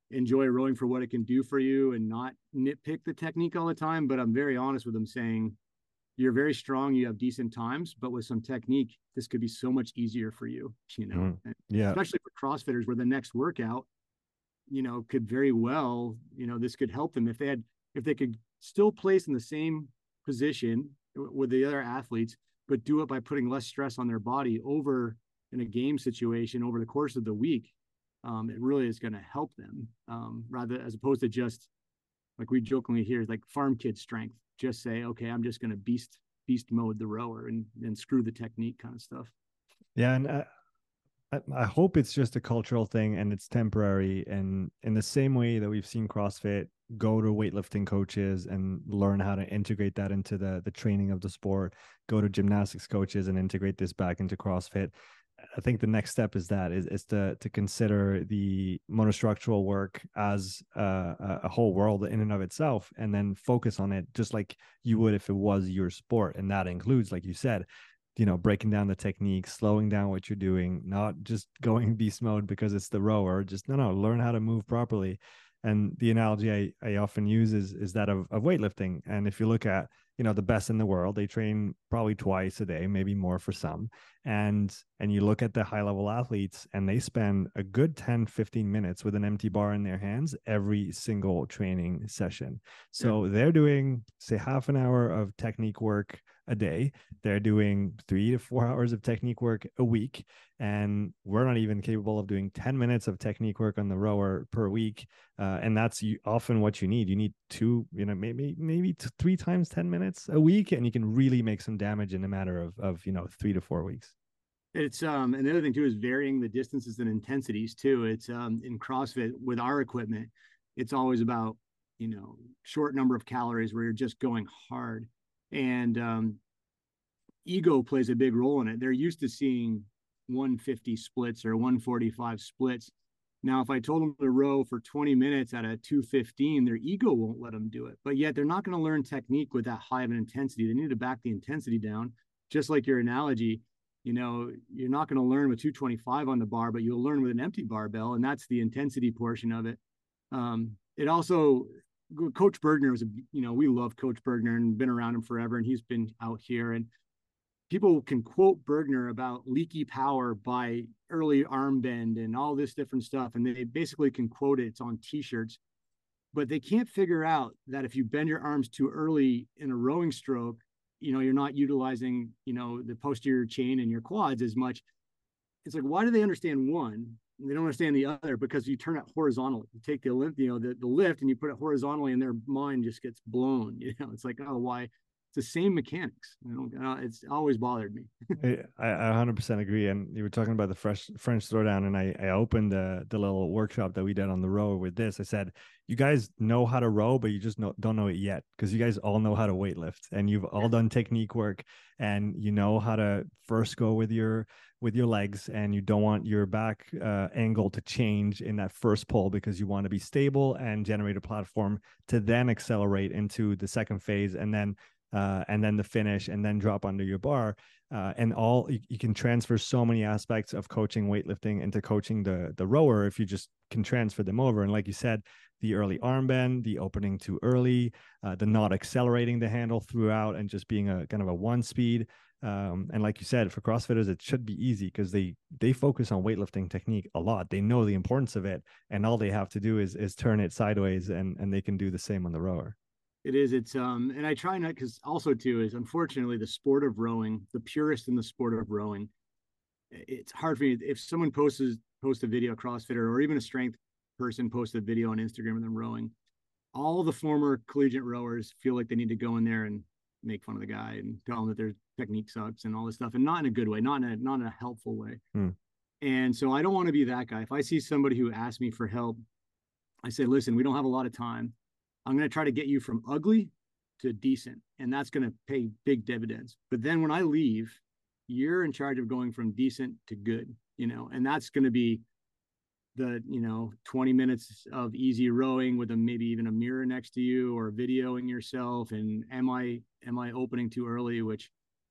enjoy rowing for what it can do for you and not nitpick the technique all the time. But I'm very honest with them, saying, you're very strong, you have decent times, but with some technique, this could be so much easier for you, you know, Mm-hmm. Yeah. especially for CrossFitters where the next workout, you know, could very well, you know, this could help them if they had, if they could still place in the same position with the other athletes, but do it by putting less stress on their body over in a game situation over the course of the week. Um, it really is going to help them, um, rather as opposed to just like we jokingly hear, like farm kid strength. Just say, okay, I'm just going to beast beast mode the rower and and screw the technique kind of stuff. Yeah, and I, I hope it's just a cultural thing and it's temporary. And in the same way that we've seen CrossFit go to weightlifting coaches and learn how to integrate that into the the training of the sport, go to gymnastics coaches and integrate this back into CrossFit. I think the next step is that is, is to to consider the monostructural work as a, a whole world in and of itself, and then focus on it just like you would if it was your sport. And that includes, like you said, you know, breaking down the technique, slowing down what you're doing, not just going beast mode because it's the rower. Just no, no, learn how to move properly. And the analogy I, I often use is is that of, of weightlifting. And if you look at, you know, the best in the world, they train probably twice a day, maybe more for some. And and you look at the high level athletes and they spend a good ten, fifteen minutes with an empty bar in their hands every single training session. So yeah. They're doing, say, half an hour of technique work a day. They're doing three to four hours of technique work a week. And we're not even capable of doing ten minutes of technique work on the rower per week. Uh, and that's often what you need. You need two, you know, maybe, maybe three times ten minutes a week, and you can really make some damage in a matter of, of, you know, three to four weeks. It's, um, and the other thing too, is varying the distances and intensities too. It's, um, in CrossFit with our equipment, it's always about, you know, short number of calories where you're just going hard. And, um, ego plays a big role in it. They're used to seeing one fifty splits or one forty-five splits. Now, if I told them to row for twenty minutes at a two fifteen, their ego won't let them do it. But yet they're not going to learn technique with that high of an intensity. They need to back the intensity down. Just like your analogy, you know, you're not going to learn with two twenty-five on the bar, but you'll learn with an empty barbell. And that's the intensity portion of it. Um, it also, Coach Bergner was, a, you know, we love Coach Bergner and been around him forever. And he's been out here, and people can quote Bergner about leaky power by early arm bend and all this different stuff. And they basically can quote it. It's on t-shirts, but they can't figure out that if you bend your arms too early in a rowing stroke, you know, you're not utilizing, you know, the posterior chain and your quads as much. It's like, why do they understand one? They don't understand the other, because you turn it horizontally. You take the, you know, the, the lift and you put it horizontally, and their mind just gets blown. You know, it's like, oh, why? The same mechanics. I don't, uh, it's always bothered me. I, I one hundred percent agree. And you were talking about the fresh French throwdown, and I, I opened the, the little workshop that we did on the rower with this. I said, you guys know how to row, but you just know, don't know it yet, because you guys all know how to weightlift, and you've all done technique work, and you know how to first go with your with your legs, and you don't want your back uh, angle to change in that first pull, because you want to be stable and generate a platform to then accelerate into the second phase, and then uh, and then the finish, and then drop under your bar. Uh, and all you, you can transfer so many aspects of coaching weightlifting into coaching the the rower if you just can transfer them over. And like you said, the early arm bend, the opening too early, uh, the not accelerating the handle throughout and just being a kind of a one speed. Um, and like you said, for CrossFitters, it should be easy, because they they focus on weightlifting technique a lot. They know the importance of it, and all they have to do is is turn it sideways, and and they can do the same on the rower. It is. It's um, and I try not, because also too is, unfortunately, the sport of rowing, the purist in the sport of rowing, it's hard for me if someone posts post a video, a CrossFitter or even a strength person posts a video on Instagram of them rowing. All the former collegiate rowers feel like they need to go in there and make fun of the guy and tell him that their technique sucks and all this stuff, and not in a good way, not in a not in a helpful way. Hmm. And so I don't want to be that guy. If I see somebody who asks me for help, I say, listen, we don't have a lot of time. I'm going to try to get you from ugly to decent, and that's going to pay big dividends. But then when I leave, you're in charge of going from decent to good, you know, and that's going to be the, you know, twenty minutes of easy rowing with a, maybe even a mirror next to you, or videoing yourself. And am I, am I opening too early, which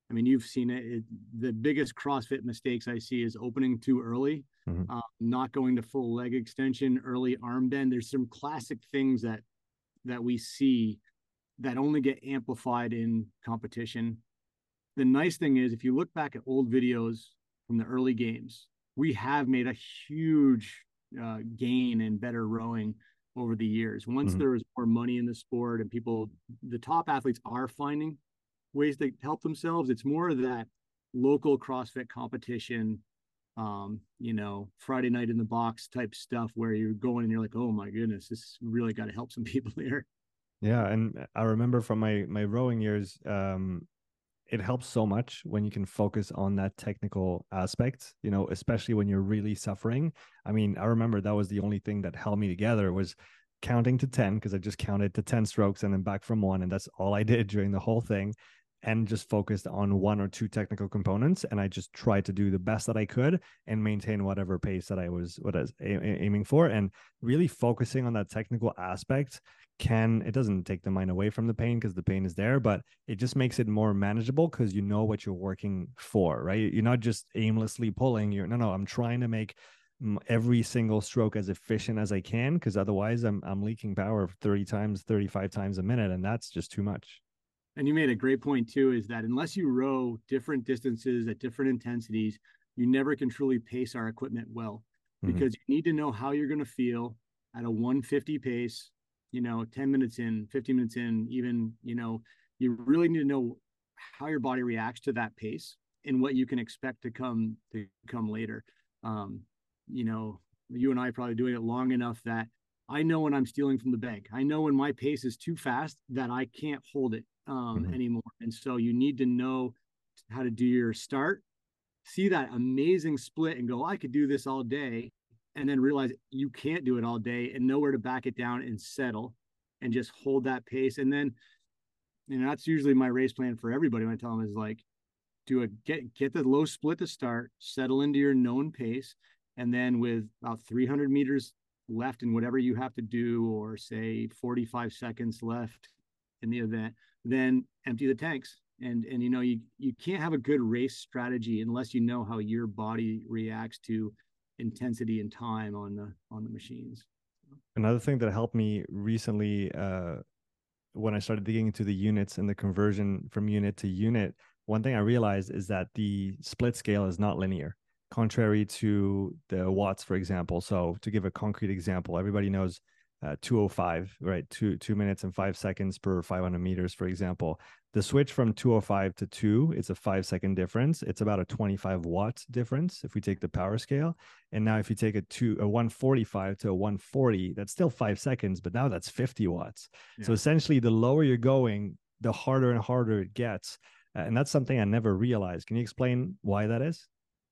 I mean, you've seen it. it the biggest CrossFit mistakes I see is opening too early, Mm-hmm. uh, not going to full leg extension, early arm bend. There's some classic things that that we see that only get amplified in competition. The nice thing is, if you look back at old videos from the early games, we have made a huge uh, gain in better rowing over the years. Once Mm-hmm. there was more money in the sport and people, the top athletes are finding ways to help themselves. It's more of that local CrossFit competition, um, you know, Friday night in the box type stuff where you're going and you're like, oh my goodness, this really got to help some people here. Yeah, and I remember from my my rowing years, um, it helps so much when you can focus on that technical aspect, you know, especially when you're really suffering. I mean, I remember that was the only thing that held me together was counting to ten, because I just counted to ten strokes and then back from one. And that's all I did during the whole thing, and just focused on one or two technical components. And I just tried to do the best that I could and maintain whatever pace that I was, what I was a- aiming for. And really focusing on that technical aspect can, it doesn't take the mind away from the pain because the pain is there, but it just makes it more manageable because you know what you're working for, right? You're not just aimlessly pulling. You're no, no, I'm trying to make every single stroke as efficient as I can, because otherwise I'm I'm leaking power thirty times, thirty-five times a minute, and that's just too much. And you made a great point too, is that unless you row different distances at different intensities, you never can truly pace our equipment well, Mm-hmm. because you need to know how you're going to feel at a one fifty pace, you know, ten minutes in, fifteen minutes in, even, you know, you really need to know how your body reacts to that pace and what you can expect to come to come later. Um, you know, you and I are probably doing it long enough that I know when I'm stealing from the bank. I know when my pace is too fast that I can't hold it um, Mm-hmm. anymore. And so you need to know how to do your start, see that amazing split and go, I could do this all day. And then realize you can't do it all day and know where to back it down and settle and just hold that pace. And then, you know, that's usually my race plan for everybody when I tell them is like, do a get, get the low split to start, settle into your known pace. And then with about three hundred meters left in whatever you have to do, or say forty-five seconds left in the event, then empty the tanks. And and you know, you you can't have a good race strategy unless you know how your body reacts to intensity and time on the on the machines. Another thing that helped me recently, uh, when I started digging into the units and the conversion from unit to unit, one thing I realized is that the split scale is not linear, contrary to the watts, for example. So, to give a concrete example, everybody knows uh, two oh five, right? Two two minutes and five seconds per five hundred meters, for example. The switch from two oh five to two, it's a five second difference. It's about a twenty-five watt difference if we take the power scale. And now if you take a two a one forty-five to a one forty, that's still five seconds, but now that's fifty watts. Yeah. So essentially, the lower you're going, the harder and harder it gets. Uh, and that's something I never realized. Can you explain why that is?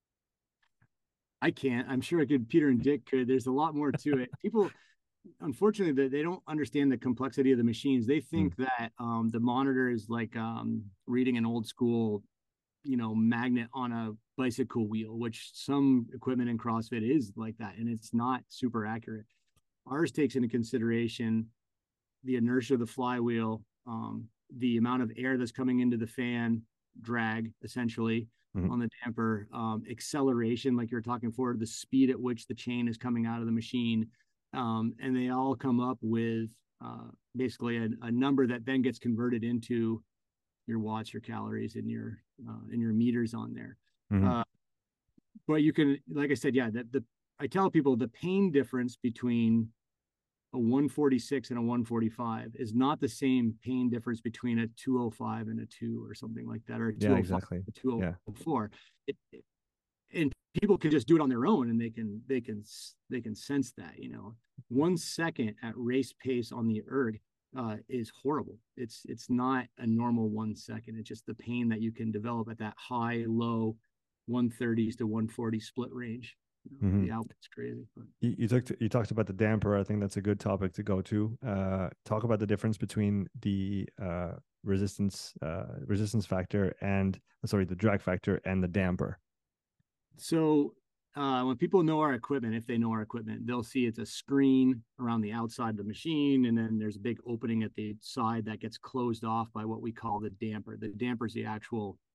I can't. I'm sure I could. Peter and Dick could. There's a lot more to it. People, unfortunately, they don't understand the complexity of the machines. They think Mm. that um, the monitor is like um, reading an old school, you know, magnet on a bicycle wheel, which some equipment in CrossFit is like that, and it's not super accurate. Ours takes into consideration the inertia of the flywheel, um, the amount of air that's coming into the fan, drag essentially Mm-hmm. on the damper, um, acceleration, like you're talking for the speed at which the chain is coming out of the machine. Um, and they all come up with uh, basically a, a number that then gets converted into your watts, your calories, and your uh, and your meters on there. Mm-hmm. Uh, but you can, like I said, yeah, the, the I tell people the pain difference between a one forty-six and a one forty-five is not the same pain difference between a two oh five and a two or something like that, or a Yeah, two oh five, exactly. a Yeah. two oh four. It, it, and people can just do it on their own, and they can they can they can sense that, you know, one second at race pace on the erg uh, is horrible. It's it's not a normal one second. It's just the pain that you can develop at that high low one thirties to one forty split range. You know, Mm-hmm. the output's crazy. But. You, you talked you talked about the damper. I think that's a good topic to go to. Uh, talk about the difference between the uh, resistance uh, resistance factor and sorry, the drag factor and the damper. So uh, when people know our equipment, if they know our equipment, they'll see it's a screen around the outside of the machine, and then there's a big opening at the side that gets closed off by what we call the damper. The damper is the actual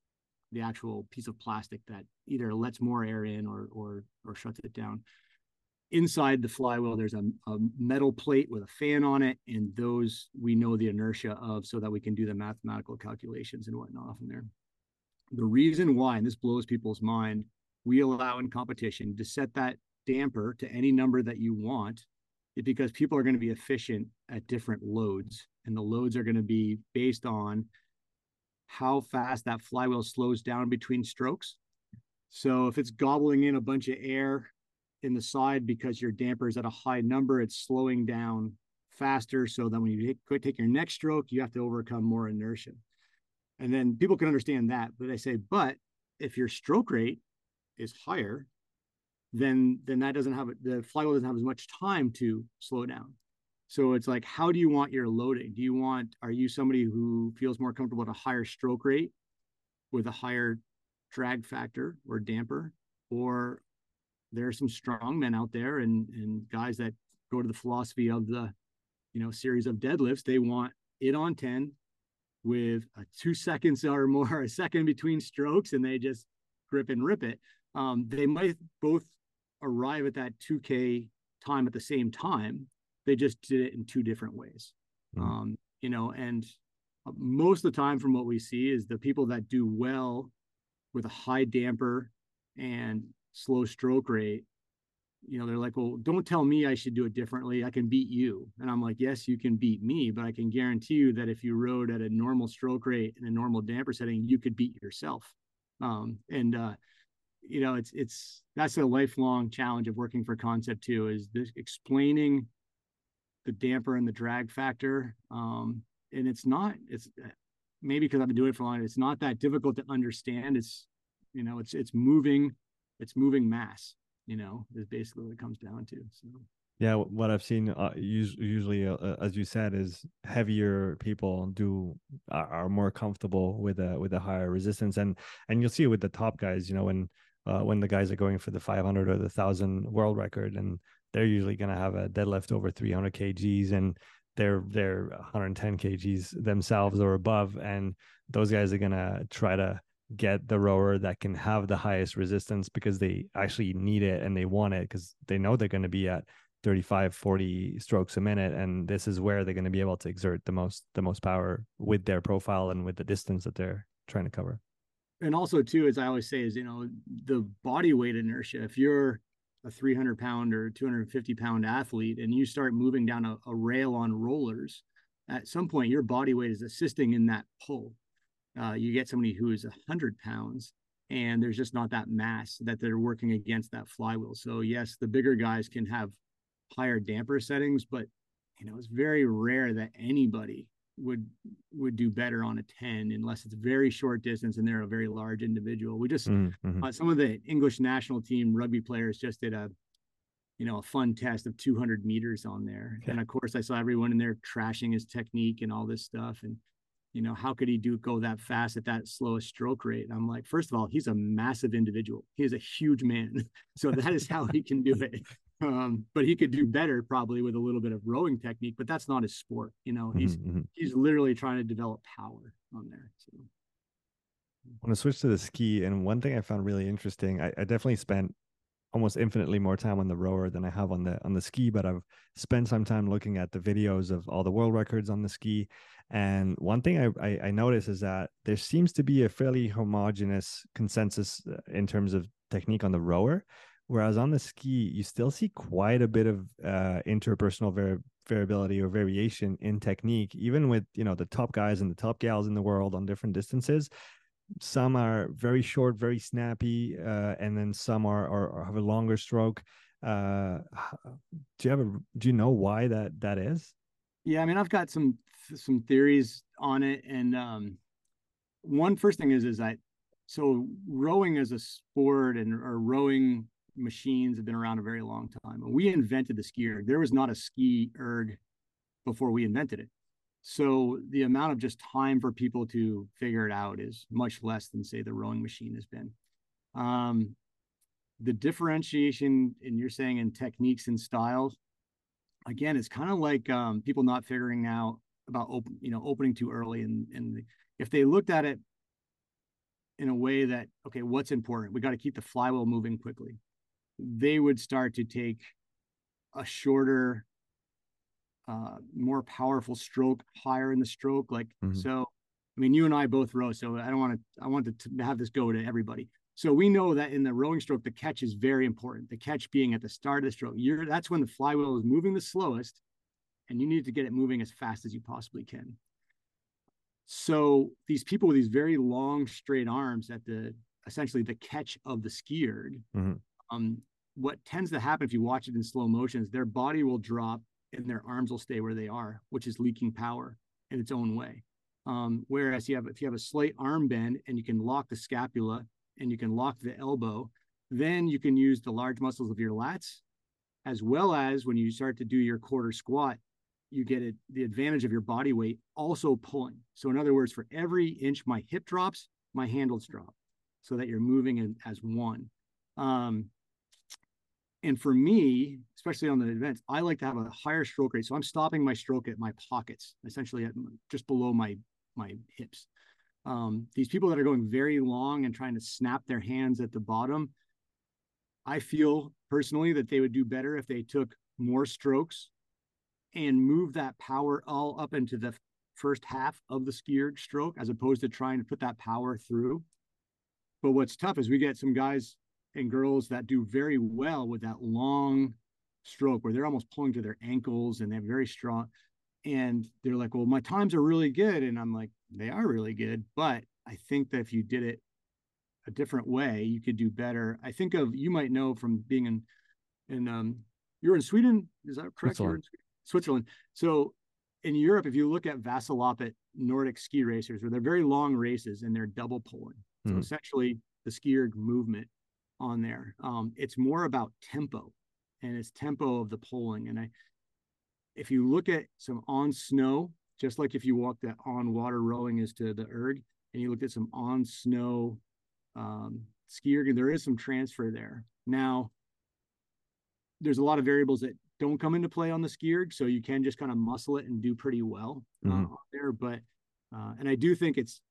the actual piece of plastic that either lets more air in or or or shuts it down. Inside the flywheel, there's a, a metal plate with a fan on it, and those we know the inertia of, so that we can do the mathematical calculations and whatnot from there. The reason why, and this blows people's mind, we allow in competition to set that damper to any number that you want, is because people are going to be efficient at different loads, and the loads are going to be based on how fast that flywheel slows down between strokes. So if it's gobbling in a bunch of air in the side because your damper is at a high number, it's slowing down faster. So then when you take, take your next stroke, you have to overcome more inertia. And then people can understand that, but I say, but if your stroke rate is higher, then then that doesn't have the flywheel doesn't have as much time to slow down. So it's like, how do you want your loading? Do you want, are you somebody who feels more comfortable at a higher stroke rate with a higher drag factor or damper? Or there are some strong men out there and, and guys that go to the philosophy of the, you know, series of deadlifts. They want it on ten with a two seconds or more, a second between strokes, and they just grip and rip it. Um, they might both arrive at that two K time at the same time. They just did it in two different ways. Mm. Um, you know, and most of the time from what we see is the people that do well with a high damper and slow stroke rate, you know, they're like, well, don't tell me I should do it differently. I can beat you. And I'm like, yes, you can beat me, but I can guarantee you that if you rode at a normal stroke rate and a normal damper setting, you could beat yourself. Um, and, uh, you know, it's, it's, that's a lifelong challenge of working for Concept two, is this explaining the damper and the drag factor. Um, and it's not, it's maybe because I've been doing it for a long time, it's not that difficult to understand. It's, you know, it's, it's moving, it's moving mass, you know, is basically what it comes down to. So. Yeah, what I've seen uh, usually, uh, as you said, is heavier people do are, are more comfortable with a with a higher resistance, and and you'll see it with the top guys. You know, when uh, when the guys are going for the five hundred or the thousand world record, and they're usually going to have a deadlift over three hundred kgs, and they're they're one hundred ten kgs themselves or above, and those guys are going to try to get the rower that can have the highest resistance because they actually need it and they want it because they know they're going to be at thirty-five, forty strokes a minute, and this is where they're going to be able to exert the most the most power with their profile and with the distance that they're trying to cover. And also too, as I always say, is, you know, the body weight inertia. If you're a three hundred pound or two hundred fifty pound athlete and you start moving down a, a rail on rollers, at some point your body weight is assisting in that pull. Uh, you get somebody who is one hundred pounds and there's just not that mass that they're working against that flywheel. So yes, the bigger guys can have higher damper settings, but you know, it's very rare that anybody would would do better on a ten unless it's very short distance and they're a very large individual. We just mm-hmm. uh, some of the English national team rugby players just did a you know a fun test of two hundred meters on there, yeah. And of course I saw everyone in there trashing his technique and all this stuff, and you know, how could he do go that fast at that slowest stroke rate? And I'm like, first of all, he's a massive individual. He is a huge man. So that is how he can do it. Um, but he could do better probably with a little bit of rowing technique, but that's not his sport. You know, he's, mm-hmm. he's literally trying to develop power on there. So I want to switch to the ski. And one thing I found really interesting, I, I definitely spent almost infinitely more time on the rower than I have on the on the ski, but I've spent some time looking at the videos of all the world records on the ski. And one thing I, I, I notice is that there seems to be a fairly homogeneous consensus in terms of technique on the rower, whereas on the ski, you still see quite a bit of uh, interpersonal var- variability or variation in technique, even with, you know, the top guys and the top gals in the world on different distances. Some are very short, very snappy, uh, and then some are, are, are have a longer stroke. Uh, do you have a, do you know why that that is? Yeah, I mean, I've got some some theories on it, and um, one first thing is is that so rowing as a sport and or rowing machines have been around a very long time. When we invented the ski erg, there was not a ski erg before we invented it. So the amount of just time for people to figure it out is much less than, say, the rowing machine has been. Um, the differentiation, and you're saying in techniques and styles, again, it's kind of like um, people not figuring out about open, you know, opening too early. And, and if they looked at it in a way that, okay, what's important? We got to keep the flywheel moving quickly. They would start to take a shorter, uh, more powerful stroke higher in the stroke. Like, mm-hmm. so, I mean, you and I both row, so I don't want to, I want to have this go to everybody. So we know that in the rowing stroke, the catch is very important. The catch being at the start of the stroke. You're, that's when the flywheel is moving the slowest, and you need to get it moving as fast as you possibly can. So these people with these very long, straight arms at the, essentially the catch of the ski erg, mm-hmm. um, what tends to happen if you watch it in slow motion is their body will drop and their arms will stay where they are, which is leaking power in its own way. Um, whereas you have, if you have a slight arm bend and you can lock the scapula and you can lock the elbow, then you can use the large muscles of your lats, as well as when you start to do your quarter squat, you get it, the advantage of your body weight also pulling. So in other words, for every inch my hip drops, my handles drop, so that you're moving in, as one. Um, and for me, especially on the events, I like to have a higher stroke rate. So I'm stopping my stroke at my pockets, essentially at just below my, my hips. Um, these people that are going very long and trying to snap their hands at the bottom, I feel personally that they would do better if they took more strokes and move that power all up into the first half of the ski erg stroke, as opposed to trying to put that power through. But what's tough is we get some guys and girls that do very well with that long stroke where they're almost pulling to their ankles and they're very strong. And they're like, well, my times are really good. And I'm like, they are really good. But I think that if you did it a different way, you could do better. I think of, you might know from being in, in um, you're in Sweden, is that correct? You're in Sweden? Switzerland. So in Europe, if you look at Vasaloppet Nordic ski racers, where they're very long races and they're double pulling. So mm. essentially the ski erg movement on there. Um, it's more about tempo, and it's tempo of the pulling. And I, if you look at some on snow, just like if you walk that on water rowing is to the erg, and you look at some on snow um, ski erg, and there is some transfer there. Now, there's a lot of variables that don't come into play on the ski erg, so you can just kind of muscle it and do pretty well mm-hmm. uh, there. But uh, and I do think it's,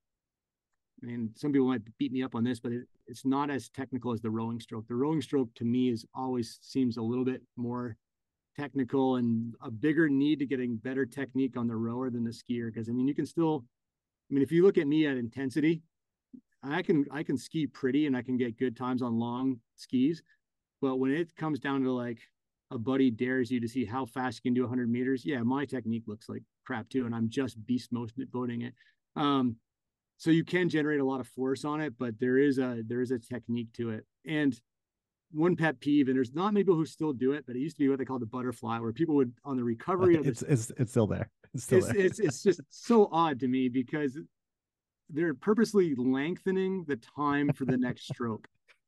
I mean, some people might beat me up on this, but it, it's not as technical as the rowing stroke. The rowing stroke to me is always seems a little bit more technical and a bigger need to getting better technique on the rower than the skier. Because I mean, you can still, I mean, if you look at me at intensity, I can I can ski pretty and I can get good times on long skis, but when it comes down to like a buddy dares you to see how fast you can do one hundred meters, yeah, my technique looks like crap too, and I'm just beast mode boating it. Um, so you can generate a lot of force on it, but there is a there is a technique to it. And one pet peeve, and there's not many people who still do it, but it used to be what they call the butterfly, where people would on the recovery of it's it's it's still there. It's still it's, there. it's it's just so odd to me because they're purposely lengthening the time for the next stroke.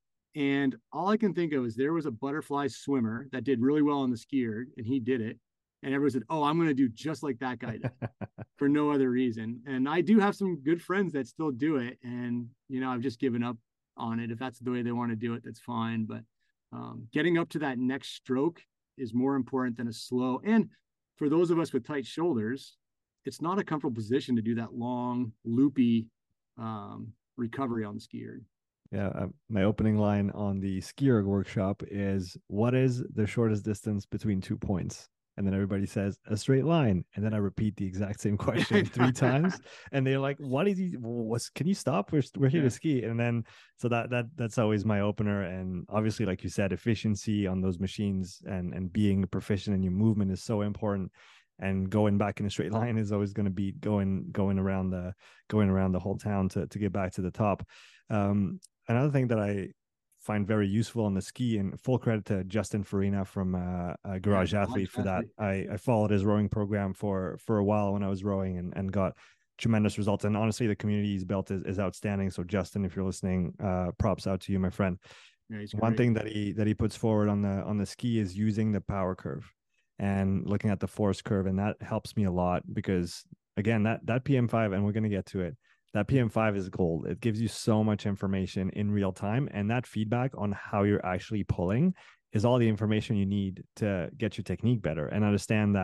And all I can think of is there was a butterfly swimmer that did really well on the ski erg, and he did it. And everyone said, oh, I'm going to do just like that guy did for no other reason. And I do have some good friends that still do it. And, you know, I've just given up on it. If that's the way they want to do it, that's fine. But um, getting up to that next stroke is more important than a slow. And for those of us with tight shoulders, it's not a comfortable position to do that long, loopy um, recovery on the ski erg. Yeah, uh, my opening line on the ski erg workshop is, what is the shortest distance between two points? And then everybody says a straight line. And then I repeat the exact same question three times. And they're like, what is he? What's, can you stop? We're, we're here yeah. to ski. And then, so that, that, that's always my opener. And obviously, like you said, efficiency on those machines and, and being proficient in your movement is so important. And going back in a straight line is always going to be going, going around the, going around the whole town to, to get back to the top. Um, Another thing that I find very useful on the ski, and full credit to Justin Farina from uh, uh, Garage yeah, Athlete for that. I, I followed his rowing program for for a while when I was rowing and, and got tremendous results. And honestly, the community he's built is, is outstanding. So Justin, if you're listening, uh, props out to you, my friend. Yeah, One thing that he that he puts forward on the on the ski is using the power curve and looking at the force curve, and that helps me a lot because again, that that P M five, and we're going to get to it. That P M five is gold. It gives you so much information in real time. And that feedback on how you're actually pulling is all the information you need to get your technique better and understand that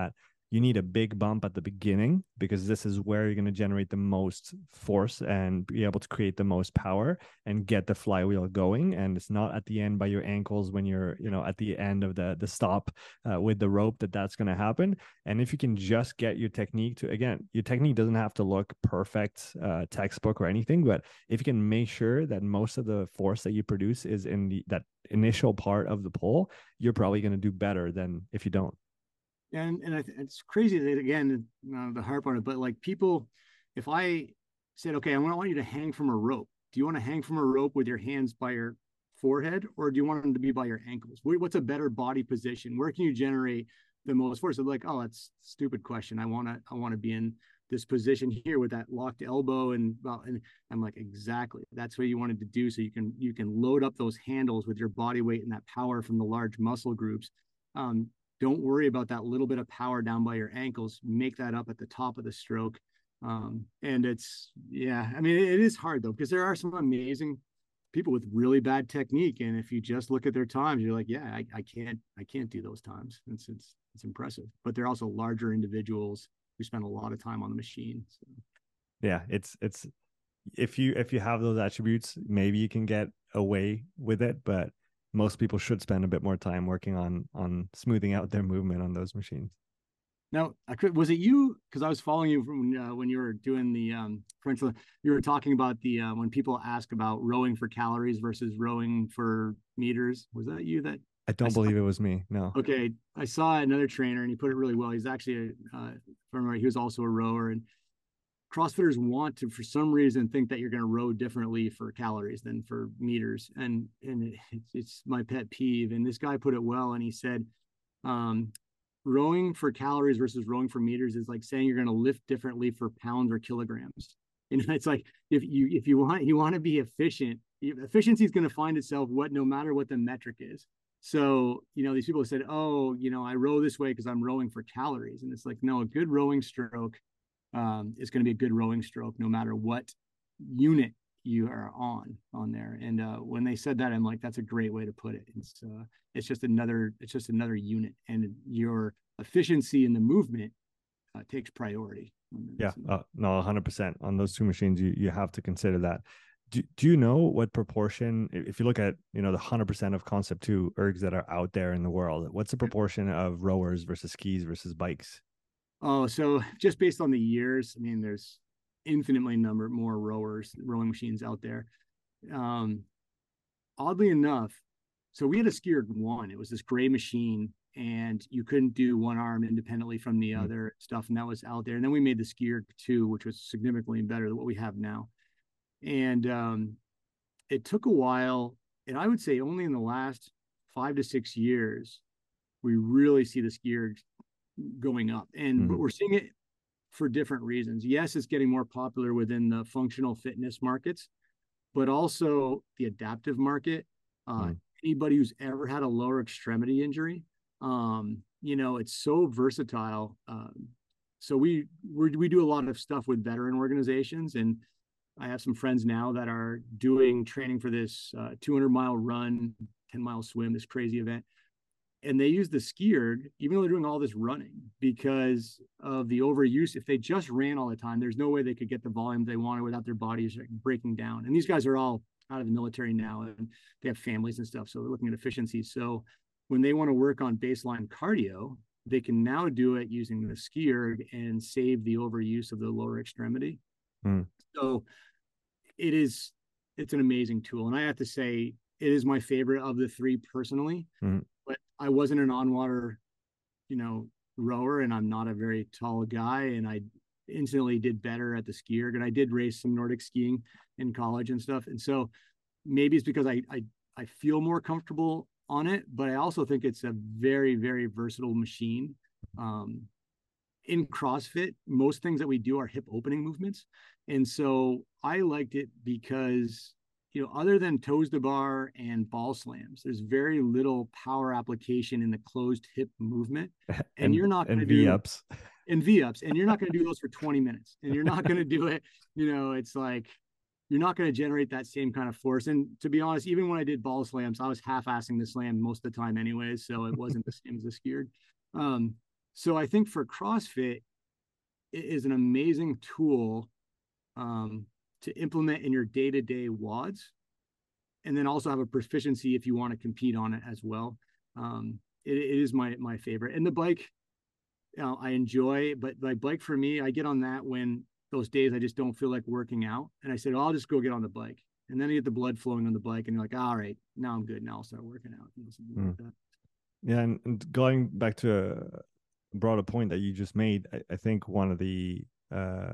you need a big bump at the beginning because this is where you're going to generate the most force and be able to create the most power and get the flywheel going. And it's not at the end by your ankles when you're, you know, at the end of the the stop uh, with the rope that that's going to happen. And if you can just get your technique to, again, your technique doesn't have to look perfect, uh, textbook or anything, but if you can make sure that most of the force that you produce is in the that initial part of the pull, you're probably going to do better than if you don't. And and I th- it's crazy that, again, uh, the harp on it, but like people, if I said, okay, I want you to hang from a rope. Do you want to hang from a rope with your hands by your forehead, or do you want them to be by your ankles? What's a better body position? Where can you generate the most force? I'm like, oh, that's a stupid question. I want to I want to be in this position here with that locked elbow, and well, and I'm like, exactly. That's what you wanted to do, so you can you can load up those handles with your body weight and that power from the large muscle groups. Um, don't worry about that little bit of power down by your ankles. Make that up at the top of the stroke. Um, and it's, yeah, I mean, it, it is hard though, because there are some amazing people with really bad technique. And if you just look at their times, you're like, yeah, I, I can't, I can't do those times. It's, it's, it's impressive, but they're also larger individuals who spend a lot of time on the machine. So. Yeah. It's, it's, if you, if you have those attributes, maybe you can get away with it, but most people should spend a bit more time working on on smoothing out their movement on those machines. Now, I could, was it you? Because I was following you from uh, when you were doing the um, French. You were talking about the uh, when people ask about rowing for calories versus rowing for meters. Was that you? That I don't I believe saw, it was me. No. Okay, I saw another trainer, and he put it really well. He's actually a, uh, from he was also a rower, and CrossFitters want to, for some reason, think that you're going to row differently for calories than for meters. And, and it, it's, it's my pet peeve. And this guy put it well. And he said, um, rowing for calories versus rowing for meters is like saying you're going to lift differently for pounds or kilograms. You know, it's like, if you, if you want, you want to be efficient, efficiency is going to find itself what, no matter what the metric is. So, you know, these people have said, oh, you know, I row this way because I'm rowing for calories. And it's like, no, a good rowing stroke um, is going to be a good rowing stroke, no matter what unit you are on on there. And uh, when they said that, I'm like, that's a great way to put it. It's uh, it's just another it's just another unit, and your efficiency in the movement uh, takes priority. Yeah, uh, no, one hundred percent on those two machines. You you have to consider that. Do, do you know what proportion, if you look at, you know, the one hundred percent of Concept two ergs that are out there in the world, what's the proportion of rowers versus skis versus bikes? Oh, so just based on the years, I mean, there's infinitely number more rowers, rowing machines out there. Um, oddly enough, so we had a Skierg one. It was this gray machine, and you couldn't do one arm independently from the mm-hmm. other stuff, and that was out there. And then we made the Skierg two, which was significantly better than what we have now. And um, it took a while, and I would say only in the last five to six years, we really see the Skierg going up. And mm-hmm. we're seeing it for different reasons. Yes, it's getting more popular within the functional fitness markets, but also the adaptive market. Uh, mm-hmm. Anybody who's ever had a lower extremity injury, um, you know, it's so versatile. Um, so we we're, we do a lot of stuff with veteran organizations, and I have some friends now that are doing training for this uh, two hundred mile run, ten mile swim, this crazy event. And they use the Skierg, even though they're doing all this running, because of the overuse. If they just ran all the time, there's no way they could get the volume they wanted without their bodies breaking down. And these guys are all out of the military now, and they have families and stuff. So they're looking at efficiency. So when they want to work on baseline cardio, they can now do it using the Skierg and save the overuse of the lower extremity. Mm. So it is, it's an amazing tool. And I have to say, it is my favorite of the three personally. Mm. But I wasn't an on-water, you know, rower, and I'm not a very tall guy, and I instantly did better at the Skierg. And I did race some Nordic skiing in college and stuff. And so maybe it's because I I, I feel more comfortable on it, but I also think it's a very, very versatile machine. Um, in CrossFit, most things that we do are hip opening movements. And so I liked it because, you know, other than toes to bar and ball slams, there's very little power application in the closed hip movement. And, and you're not going to do V-ups. And V-ups. And you're not going to do those for twenty minutes. And you're not going to do it, you know, it's like, you're not going to generate that same kind of force. And to be honest, even when I did ball slams, I was half-assing the slam most of the time anyways. So it wasn't the same as the Skierg. Um, so I think for CrossFit, it is an amazing tool um, to implement in your day-to-day W O Ds, and then also have a proficiency if you want to compete on it as well. Um, it, it is my my favorite. And the bike, you know, I enjoy, but like bike for me, I get on that when those days I just don't feel like working out, and I said, oh, I'll just go get on the bike, and then you get the blood flowing on the bike, and you're like, all right, now I'm good. Now I'll start working out. You know, mm. like that. Yeah, and, and going back to a broader point that you just made, I, I think one of the uh,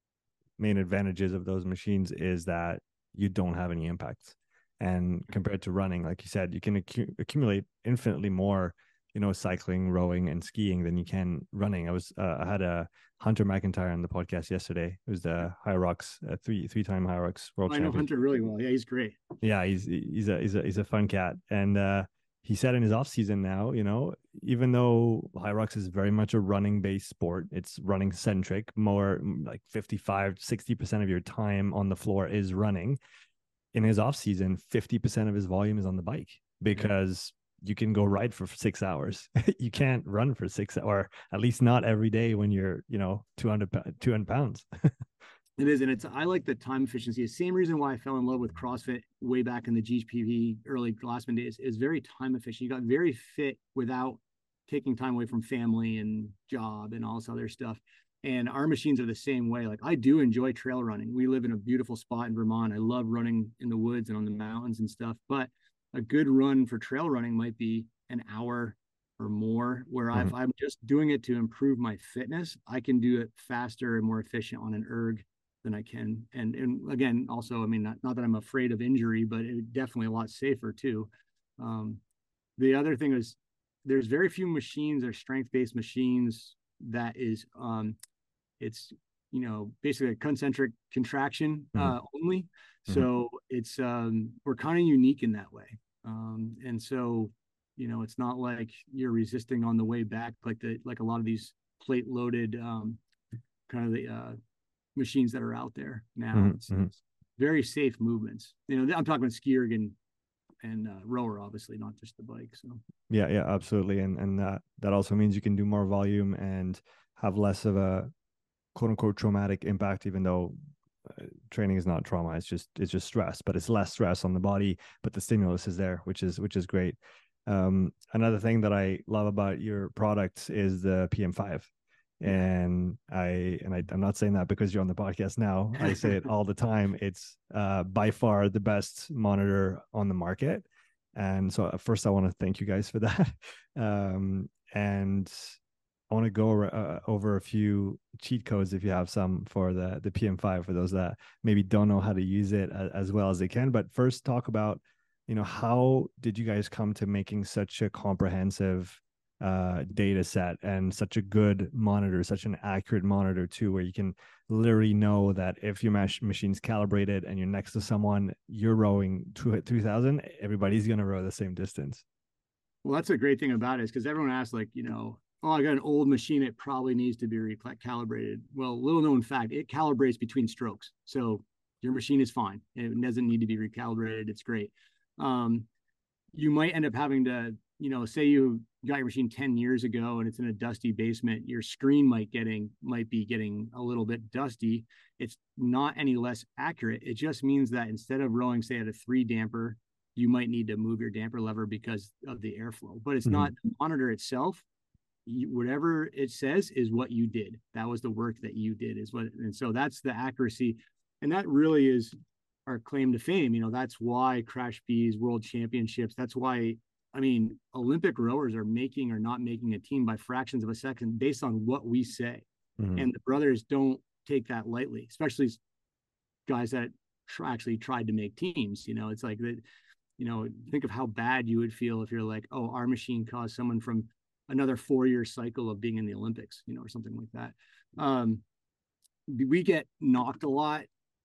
main advantages of those machines is that you don't have any impact. And compared to running, like you said, you can accu- accumulate infinitely more, you know, cycling, rowing, and skiing than you can running. I was, uh, I had a Hunter McIntyre on the podcast yesterday. It was the Hyrox, uh, three three time Hyrox world I champion. know Hunter really well. Yeah, he's great. Yeah, he's he's a he's a he's a fun cat, and uh, he said in his off season now, you know, even though Hyrox is very much a running based sport, it's running centric. More like fifty-five, sixty percent of your time on the floor is running. In his off season, fifty percent of his volume is on the bike because yeah. you can go ride for six hours. You can't run for six, or at least not every day when you're, you know, two hundred pounds. It is. And it's, I like the time efficiency. The same reason why I fell in love with CrossFit way back in the G P P early Glassman days is very time efficient. You got very fit without taking time away from family and job and all this other stuff. And our machines are the same way. Like I do enjoy trail running. We live in a beautiful spot in Vermont. I love running in the woods and on the mountains and stuff. But a good run for trail running might be an hour or more, where mm-hmm. if I'm just doing it to improve my fitness, I can do it faster and more efficient on an erg than I can. And and again, also, I mean, not, not that I'm afraid of injury, but it definitely a lot safer too. Um, the other thing is there's very few machines or strength-based machines that is um, it's, you know, basically a concentric contraction uh, mm-hmm. only. Mm-hmm. So it's, um, we're kind of unique in that way. Um, and so, you know, it's not like you're resisting on the way back, like the, like a lot of these plate loaded um, kind of the uh, machines that are out there now. Mm-hmm. It's, it's very safe movements. You know, I'm talking about ski erg and, and uh, rower, obviously, not just the bike. So yeah, yeah, absolutely. And, and that, that also means you can do more volume and have less of a quote unquote traumatic impact, even though uh, training is not trauma. It's just, it's just stress, but it's less stress on the body, but the stimulus is there, which is, which is great. Um, another thing that I love about your products is the P M five. And I, and I, I'm not saying that because you're on the podcast now. I say it all the time. It's uh, by far the best monitor on the market. And so first I want to thank you guys for that. Um, and I want to go uh, over a few cheat codes if you have some for the, the P M five for those that maybe don't know how to use it as, as well as they can. But first talk about, you know, how did you guys come to making such a comprehensive uh, data set and such a good monitor, such an accurate monitor too, where you can literally know that if your mach- machine's calibrated and you're next to someone, you're rowing two thousand, everybody's going to row the same distance. Well, that's a great thing about it is because everyone asks like, you know, oh, I got an old machine, it probably needs to be recalibrated. Well, little known fact, it calibrates between strokes. So your machine is fine. It doesn't need to be recalibrated. It's great. Um, you might end up having to, you know, say you got your machine ten years ago and it's in a dusty basement, your screen might getting might be getting a little bit dusty. It's not any less accurate. It just means that instead of rowing, say, at a three damper, you might need to move your damper lever because of the airflow. But it's mm-hmm. not the monitor itself. You, whatever it says is what you did. That was the work that you did is what, and so that's the accuracy. And that really is our claim to fame. You know, that's why Crash Bees World Championships, that's why, I mean, Olympic rowers are making or not making a team by fractions of a second based on what we say. Mm-hmm. And the brothers don't take that lightly, especially guys that tr- actually tried to make teams. You know, it's like that, you know, think of how bad you would feel if you're like, oh, our machine caused someone from another four-year cycle of being in the Olympics, you know, or something like that. Um, we get knocked a lot.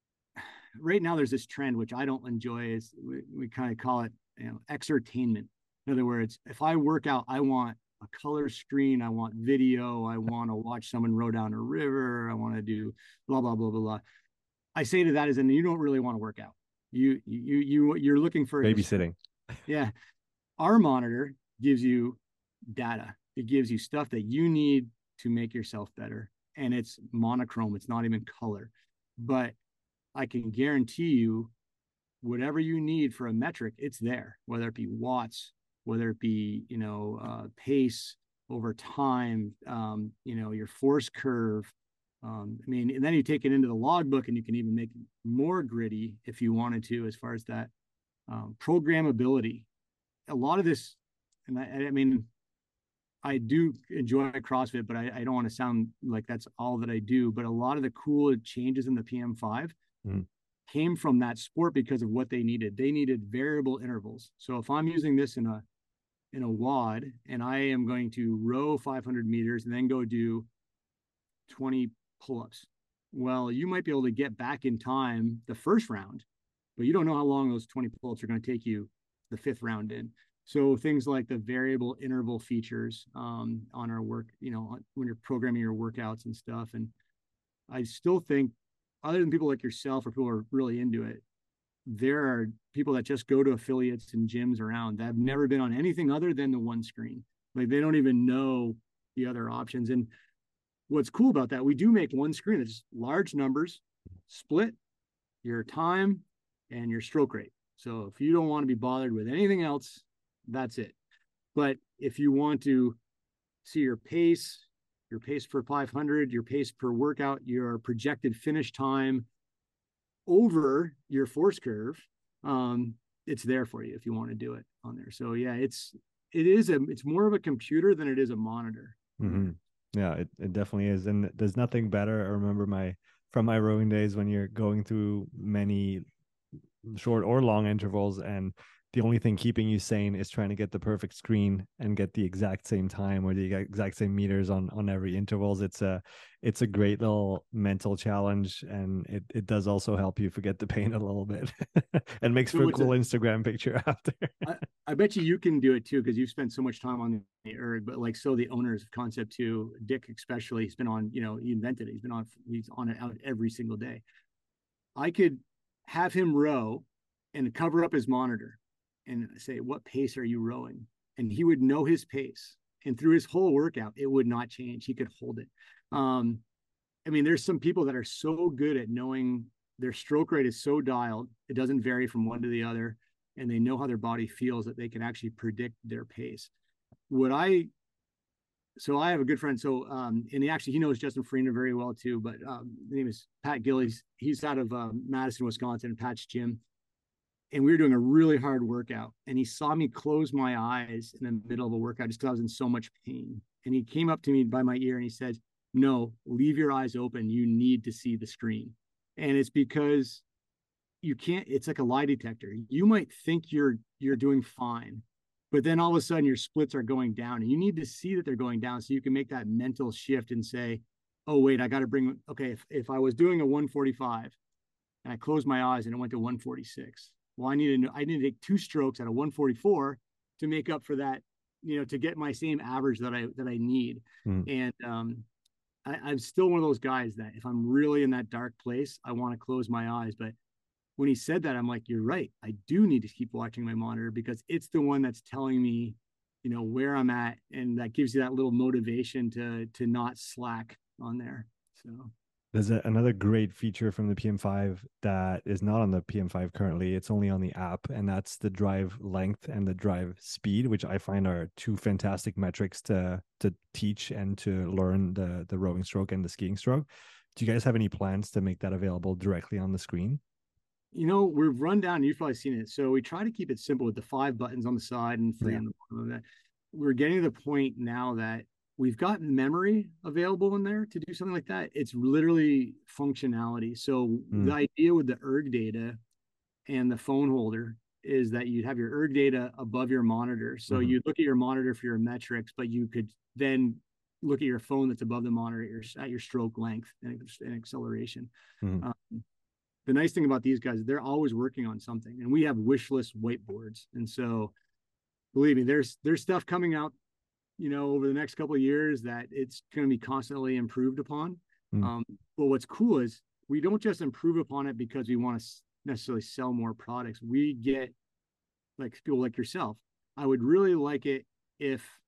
Right now, there's this trend, which I don't enjoy, is we, we kind of call it, you know, exertainment. In other words, if I work out, I want a color screen, I want video, I want to watch someone row down a river, I want to do blah, blah, blah, blah, blah. I say to that is, and you don't really want to work out. You, you, you, you're looking for babysitting. Yeah. Our monitor gives you data. It gives you stuff that you need to make yourself better. And it's monochrome, it's not even color. But I can guarantee you, whatever you need for a metric, it's there, whether it be watts, whether it be, you know, uh, pace over time, um, you know, your force curve. Um, I mean, and then you take it into the logbook and you can even make it more gritty if you wanted to, as far as that um, programmability. A lot of this, and I, I mean, I do enjoy CrossFit, but I, I don't want to sound like that's all that I do. But a lot of the cool changes in the P M five mm. came from that sport because of what they needed. They needed variable intervals. So if I'm using this in a in a WOD and I am going to row five hundred meters and then go do twenty pull-ups, well, you might be able to get back in time the first round, but you don't know how long those twenty pull-ups are going to take you the fifth round in. So things like the variable interval features um, on our work, you know, when you're programming your workouts and stuff. And I still think, other than people like yourself or people who are really into it, there are people that just go to affiliates and gyms around that have never been on anything other than the one screen. Like they don't even know the other options. And what's cool about that, we do make one screen that's large numbers, split your time and your stroke rate. So if you don't want to be bothered with anything else, that's it. But if you want to see your pace, your pace per five hundred, your pace per workout, your projected finish time over your force curve, um, it's there for you if you want to do it on there. So yeah, it's, it is a, it's more of a computer than it is a monitor. Mm-hmm. Yeah, it, it definitely is. And there's nothing better. I remember my, from my rowing days when you're going through many short or long intervals and the only thing keeping you sane is trying to get the perfect screen and get the exact same time or the exact same meters on on every intervals. It's a it's a great little mental challenge, and it, it does also help you forget the pain a little bit and makes so for a cool a, Instagram picture after. I, I bet you you can do it too, because you've spent so much time on the erg. But like, so the owners of Concept two, Dick especially, he's been on, you know, he invented it. He's been on, he's on it out every single day. I could have him row and cover up his monitor and say, what pace are you rowing? And he would know his pace. And through his whole workout, it would not change. He could hold it. Um, I mean, there's some people that are so good at knowing their stroke rate is so dialed, it doesn't vary from one to the other. And they know how their body feels that they can actually predict their pace. What I, so I have a good friend. So, um, and he actually, he knows Justin Farina very well too, but um, his name is Pat Gillies. He's out of uh, Madison, Wisconsin, Pat's gym. And we were doing a really hard workout, and he saw me close my eyes in the middle of a workout just because I was in so much pain. And he came up to me by my ear and he said, no, leave your eyes open. You need to see the screen. And it's because you can't, it's like a lie detector. You might think you're, you're doing fine, but then all of a sudden your splits are going down, and you need to see that they're going down so you can make that mental shift and say, oh, wait, I got to bring, okay, if, if I was doing a one forty-five and I closed my eyes and it went to one forty-six, well, I need to I need to take two strokes at a one forty-four to make up for that, you know, to get my same average that I that I need. Mm. And um, I, I'm still one of those guys that if I'm really in that dark place, I want to close my eyes. But when he said that, I'm like, you're right. I do need to keep watching my monitor, because it's the one that's telling me, you know, where I'm at, and that gives you that little motivation to to not slack on there. So. There's a, another great feature from the P M five that is not on the P M five currently. It's only on the app, and that's the drive length and the drive speed, which I find are two fantastic metrics to to teach and to learn the, the rowing stroke and the skiing stroke. Do you guys have any plans to make that available directly on the screen? You know, we've run down, you've probably seen it. So we try to keep it simple with the five buttons on the side and three yeah. on the bottom of that. We're getting to the point now that we've got memory available in there to do something like that. It's literally functionality. So mm. the idea with the erg data and the phone holder is that you'd have your erg data above your monitor. So mm-hmm. you look at your monitor for your metrics, but you could then look at your phone that's above the monitor at your, at your stroke length and, and acceleration. Mm-hmm. Um, the nice thing about these guys, they're always working on something, and we have wish list whiteboards. And so believe me, there's, there's stuff coming out, you know, over the next couple of years that it's going to be constantly improved upon. Mm. Um, but what's cool is we don't just improve upon it because we want to necessarily sell more products. We get, like, people like yourself. I would really like it if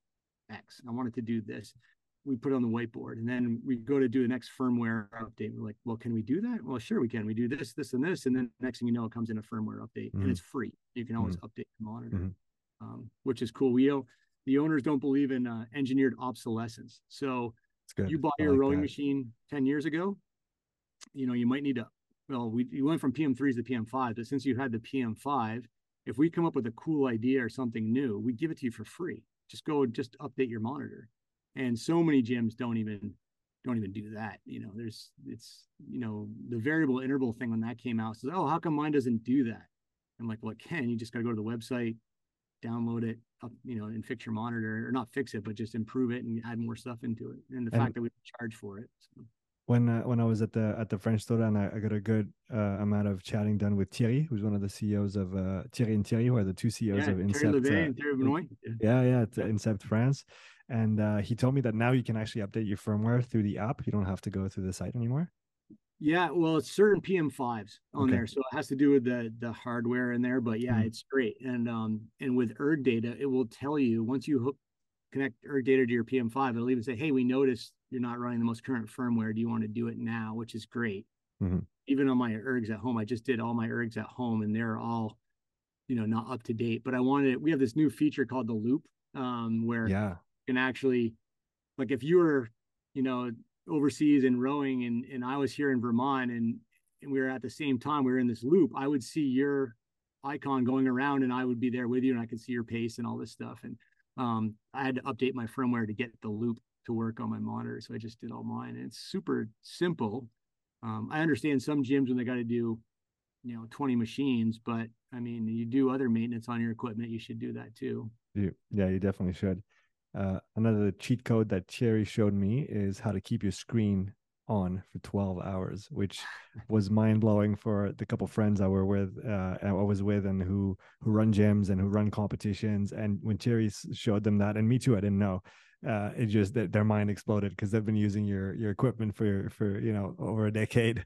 X. I want it to do this. We put it on the whiteboard, and then we go to do the next firmware update. We're like, well, can we do that? Well, sure we can. We do this, this, and this, and then next thing you know, it comes in a firmware update, mm-hmm. and it's free. You can always mm-hmm. update the monitor, mm-hmm. um, which is cool. We the owners don't believe in uh, engineered obsolescence. So you bought your like rowing that. machine ten years ago, you know, you might need to. Well, we you went from P M threes to P M five, but since you had the P M five, if we come up with a cool idea or something new, we give it to you for free. Just go, just update your monitor. And so many gyms don't even don't even do that. You know, there's it's you know the variable interval thing when that came out says, oh, how come mine doesn't do that? I'm like, well, it can. You just got to go to the website, download it, up, you know, and fix your monitor, or not fix it, but just improve it and add more stuff into it. And the and fact that we charge for it. So. When uh, when I was at the at the French store, and I, I got a good uh, amount of chatting done with Thierry, who's one of the C E Os of uh, Thierry and Thierry, who are the two C E Os yeah, of Incept. Thierry Levet uh, and Thierry Benoit. Yeah, yeah, it's, yeah. Incept France. And uh, he told me that now you can actually update your firmware through the app. You don't have to go through the site anymore. Yeah, well, it's certain P M fives on okay. there, so it has to do with the the hardware in there. But yeah, mm-hmm. it's great. And um and with erg data, it will tell you once you hook connect erg data to your P M five, it'll even say, hey, we noticed you're not running the most current firmware. Do you want to do it now? Which is great. Mm-hmm. Even on my ergs at home, I just did all my ergs at home, and they're all, you know, not up to date. But I wanted we have this new feature called the loop, um, where yeah. you can actually, like, if you were, you know, overseas and rowing, and and I was here in Vermont, and and we were at the same time, we were in this loop, I would see your icon going around, and I would be there with you, and I could see your pace and all this stuff. And um, I had to update my firmware to get the loop to work on my monitor, so I just did all mine. And it's super simple. Um, I understand some gyms when they got to do, you know, twenty machines, but I mean, you do other maintenance on your equipment, you should do that too. You, yeah, you definitely should. Uh, another cheat code that Thierry showed me is how to keep your screen on for twelve hours, which was mind blowing for the couple friends I were with, uh, I was with, and who who run gyms and who run competitions. And when Thierry showed them that, and me too, I didn't know. Uh, it just that their mind exploded because they've been using your your equipment for for you know over a decade.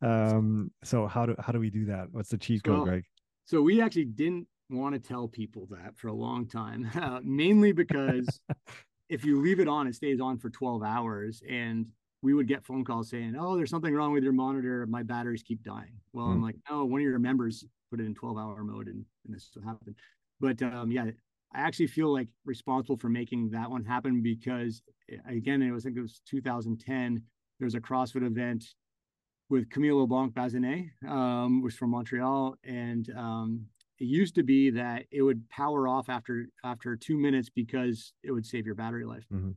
Um, so how do how do we do that? What's the cheat code, well, Greg? So we actually didn't want to tell people that for a long time, uh, mainly because if you leave it on, it stays on for twelve hours, and we would get phone calls saying, oh, there's something wrong with your monitor, my batteries keep dying. Well, mm. I'm like, oh, one of your members put it in twelve hour mode, and, and this will happen. But um, yeah, I actually feel like responsible for making that one happen, because again, it was, I think it was two thousand ten, there was a CrossFit event with Camille LeBlanc-Bazinet, um, was from Montreal. And um, it used to be that it would power off after after two minutes because it would save your battery life. Mm-hmm.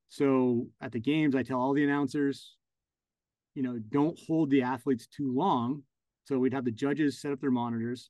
So at the games, I tell all the announcers, you know, don't hold the athletes too long. So we'd have the judges set up their monitors,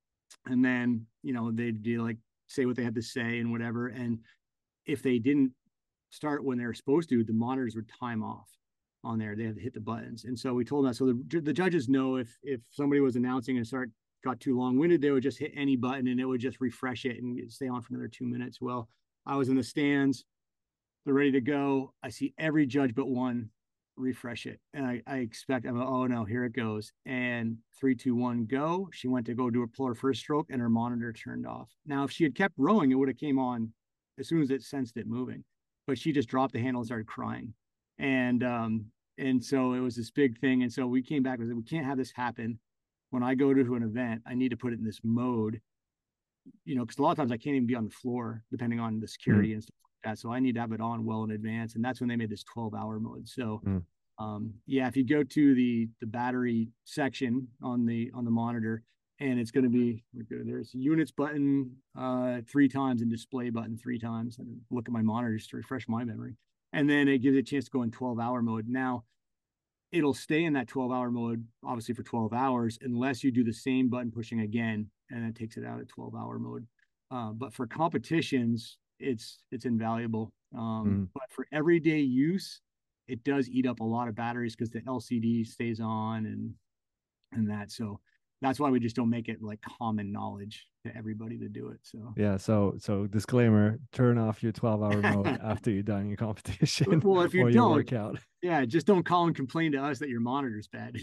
and then, you know, they'd be like, say what they had to say and whatever. And if they didn't start when they were supposed to, the monitors would time off on there. They had to hit the buttons. And so we told them that. So the, the judges know if if somebody was announcing and start got too long-winded, they would just hit any button and it would just refresh it and stay on for another two minutes. Well, I was in the stands, they're ready to go. I see every judge but one refresh it. And I, I expect, I'm like, oh no, here it goes. And three, two, one, go. She went to go do her pull her first stroke, and her monitor turned off. Now, if she had kept rowing, it would have came on as soon as it sensed it moving. But she just dropped the handle and started crying. And um, and so it was this big thing. And so we came back and said, we can't have this happen. When I go to an event, I need to put it in this mode, you know, because a lot of times I can't even be on the floor depending on the security mm. and stuff like that. So I need to have it on well in advance. And that's when they made this twelve hour mode. So mm. um, yeah, if you go to the the battery section on the on the monitor, and it's going to be, there's units button uh, three times and display button three times, and look at my monitors to refresh my memory. And then it gives it a chance to go in twelve hour mode. Now, it'll stay in that twelve hour mode, obviously for twelve hours, unless you do the same button pushing again, and it takes it out of twelve hour mode. Uh, but for competitions, it's it's invaluable. Um, mm. But for everyday use, it does eat up a lot of batteries because the L C D stays on and and that. So that's why we just don't make it like common knowledge to everybody to do it. So yeah, so so disclaimer: turn off your twelve hour mode after you're done your competition well, if you or your don't, workout. yeah, just don't call and complain to us that your monitor's bad.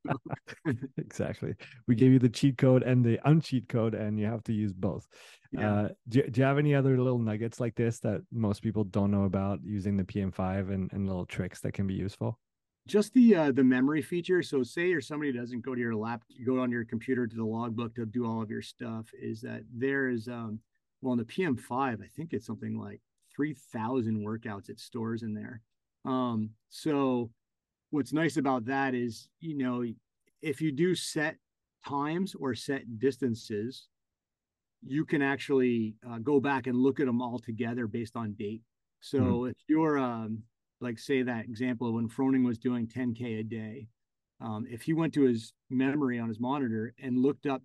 So, Exactly. We gave you the cheat code and the uncheat code, and you have to use both. yeah. Uh, do, do you have any other little nuggets like this that most people don't know about using the P M five, and, and little tricks that can be useful? Just the uh, the memory feature. So say you're somebody doesn't go to your lap, you go on your computer to the logbook to do all of your stuff. Is that there is um well in the P M five, I think it's something like three thousand workouts it stores in there. Um, so what's nice about that is, you know, if you do set times or set distances, you can actually uh, go back and look at them all together based on date. So mm-hmm. if you're um, like say that example of when Froning was doing ten K a day, um, if he went to his memory on his monitor and looked up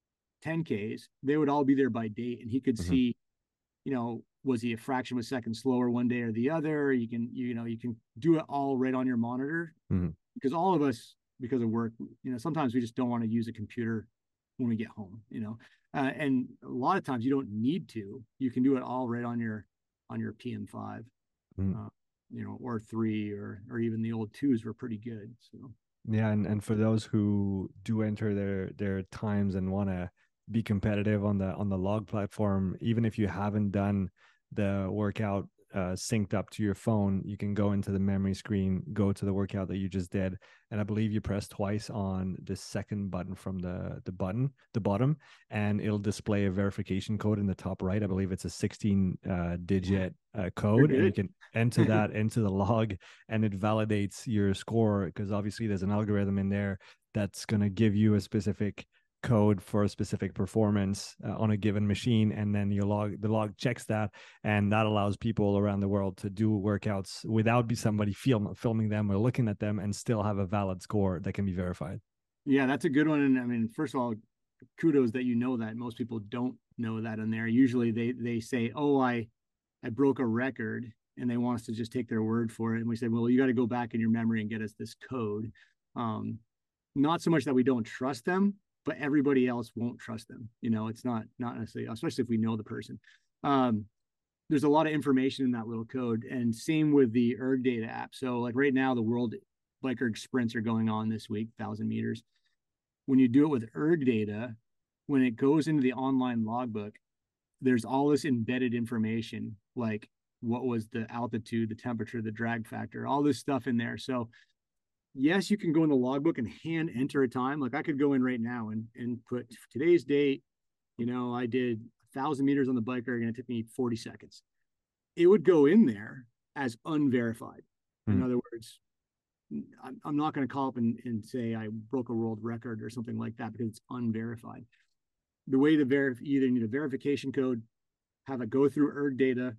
ten Ks, they would all be there by date, and he could mm-hmm. see, you know, was he a fraction of a second slower one day or the other? You can, you know, you can do it all right on your monitor mm-hmm. because all of us, because of work, you know, sometimes we just don't want to use a computer when we get home, you know, uh, and a lot of times you don't need to. You can do it all right on your on your P M five, mm-hmm. uh, you know, or three, or or even the old twos were pretty good. So yeah, and and for those who do enter their their times and want to be competitive on the on the log platform, even if you haven't done the workout uh, synced up to your phone, you can go into the memory screen, go to the workout that you just did, and I believe you press twice on the second button from the the button, the bottom, and it'll display a verification code in the top right. I believe it's a sixteen uh, digit uh, code, and you can enter that into the log, and it validates your score, because obviously there's an algorithm in there that's going to give you a specific code for a specific performance uh, on a given machine, and then your log the log checks that, and that allows people around the world to do workouts without be somebody film, filming them or looking at them, and still have a valid score that can be verified. Yeah, that's a good one. And I mean, first of all, kudos that you know that. Most people don't know that in there. Usually they they say, oh, I I broke a record, and they want us to just take their word for it, and we say, well, you got to go back in your memory and get us this code. Um, not so much that we don't trust them, but everybody else won't trust them. You know, it's not, not necessarily, especially if we know the person. Um, there's a lot of information in that little code, and same with the ErgData app. So like right now, the World Bike Erg sprints are going on this week, thousand meters. When you do it with ErgData, when it goes into the online logbook, there's all this embedded information, like what was the altitude, the temperature, the drag factor, all this stuff in there. So yes, you can go in the logbook and hand enter a time. Like I could go in right now and, and put today's date. You know, I did a thousand meters on the bike erg and it took me forty seconds. It would go in there as unverified. Mm-hmm. In other words, I'm, I'm not going to call up and, and say I broke a world record or something like that, because it's unverified. The way to verify, either need a verification code, have it go through ErgData,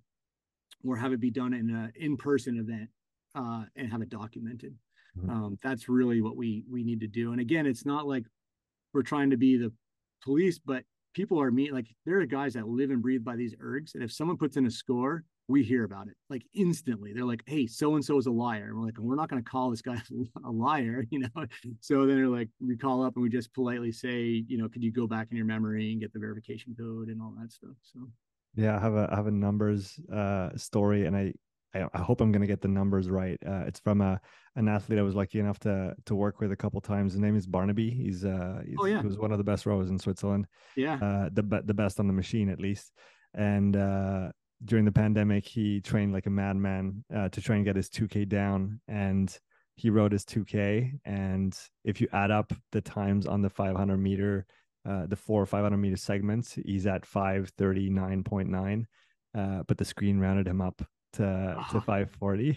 or have it be done in an in-person event uh, and have it documented. Mm-hmm. Um, that's really what we we need to do. And again, it's not like we're trying to be the police, but people are mean. Like there are guys that live and breathe by these ergs, and if someone puts in a score, we hear about it like instantly. They're like, "Hey, so and so is a liar." And we're like, "We're not going to call this guy a liar," you know. So then they're like, we call up and we just politely say, you know, could you go back in your memory and get the verification code and all that stuff. So yeah, I have a I have a numbers uh, story, and I. I hope I'm going to get the numbers right. Uh, it's from a an athlete I was lucky enough to to work with a couple times. His name is Barnaby. He's uh he's, oh, yeah. he was one of the best rowers in Switzerland. Yeah, uh, the the best on the machine at least. And uh, during the pandemic, he trained like a madman uh, to try and get his two K down. And he rode his two K. And if you add up the times on the five hundred meter, uh, the four or five hundred meter segments, he's at five thirty-nine point nine. Uh, but the screen rounded him up to oh. to five forty.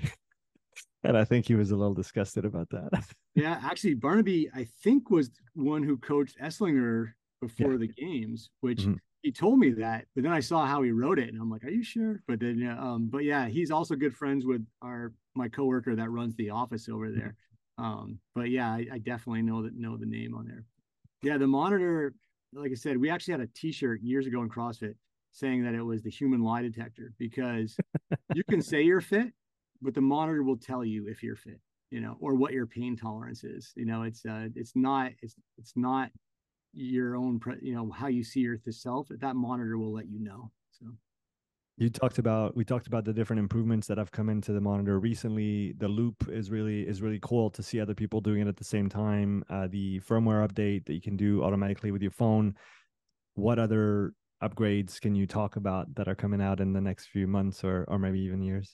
And I think he was a little disgusted about that. Yeah, actually, Barnaby, I think, was one who coached Esslinger before yeah. the games, which mm-hmm. he told me that. But then I saw how he wrote it, and I'm like, "Are you sure?" But then, um, but yeah, he's also good friends with our my coworker that runs the office over there. Um, but yeah, I, I definitely know that know the name on there. Yeah, the monitor, like I said, we actually had a T-shirt years ago in CrossFit saying that it was the human lie detector, because you can say you're fit, but the monitor will tell you if you're fit, you know, or what your pain tolerance is. You know, it's uh, it's not, it's it's not your own, you know, how you see yourself, that monitor will let you know. So you talked about we talked about the different improvements that have come into the monitor recently. The loop is really is really cool to see other people doing it at the same time. Uh, the firmware update that you can do automatically with your phone. What other upgrades can you talk about that are coming out in the next few months or or maybe even years?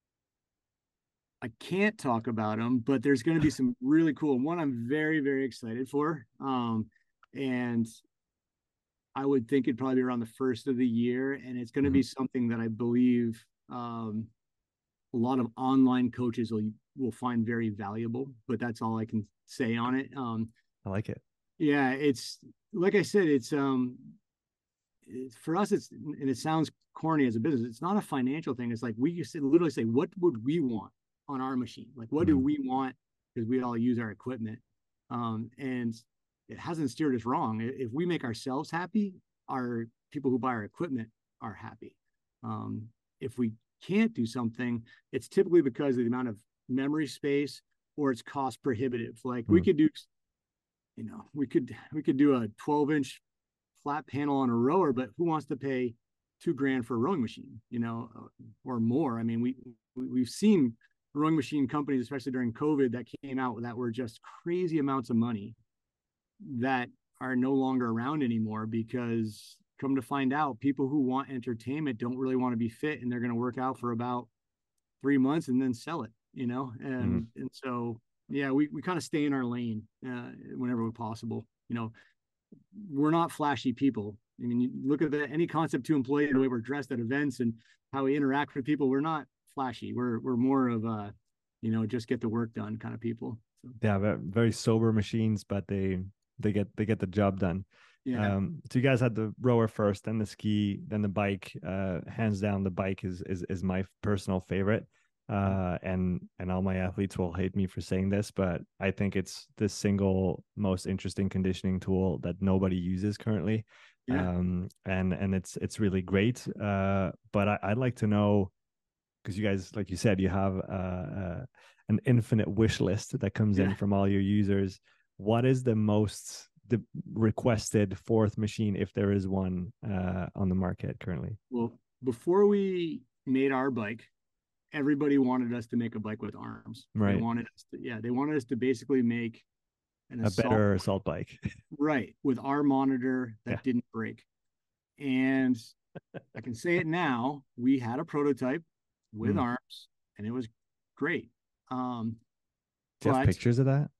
I can't talk about them, but there's going to be some really cool one I'm very, very excited for. Um, and I would think it'd probably be around the first of the year. And it's going to Mm-hmm. be something that I believe um, a lot of online coaches will, will find very valuable, but that's all I can say on it. Um, I like it. yeah, it's like I said, it's, um, it's for us, it's, and it sounds corny as a business. It's not a financial thing. It's like we used to literally say, what would we want on our machine? Like, what do Mm-hmm. we want? Because we all use our equipment. Um, and it hasn't steered us wrong. If we make ourselves happy, our people who buy our equipment are happy. Um, if we can't do something, it's typically because of the amount of memory space or it's cost prohibitive. Like we Mm-hmm. could do, you know, we could we could do a twelve inch flat panel on a rower, but who wants to pay two grand for a rowing machine, you know, or more? I mean, we, we have seen rowing machine companies, especially during COVID, that came out that were just crazy amounts of money that are no longer around anymore because come to find out, people who want entertainment don't really want to be fit, and they're going to work out for about three months and then sell it, you know, Mm-hmm. and and so yeah, we we kind of stay in our lane uh, whenever possible, you know. We're not flashy people. I mean, you look at the, any Concept two employee, the way we're dressed at events and how we interact with people. We're not flashy. We're we're more of a, you know, just get the work done kind of people. So Yeah, very sober machines, but they they get they get the job done. yeah, Um, so you guys had the rower first, then the ski, then the bike. Uh, hands down, the bike is is is my personal favorite. Uh, and and all my athletes will hate me for saying this, but I think it's the single most interesting conditioning tool that nobody uses currently. yeah, Um, and and it's it's really great. Uh, but I, I'd like to know because you guys, like you said, you have uh, uh, an infinite wish list that comes yeah. in from all your users. What is the most the requested fourth machine, if there is one, uh, on the market currently? Well, before we made our bike, everybody wanted us to make a bike with arms. They Right, wanted us to, yeah, they wanted us to basically make an a assault better assault bike. right with our monitor Yeah. that didn't break. And I can say it now. We had a prototype with Mm. arms, and it was great. Um, Do you have but pictures of that?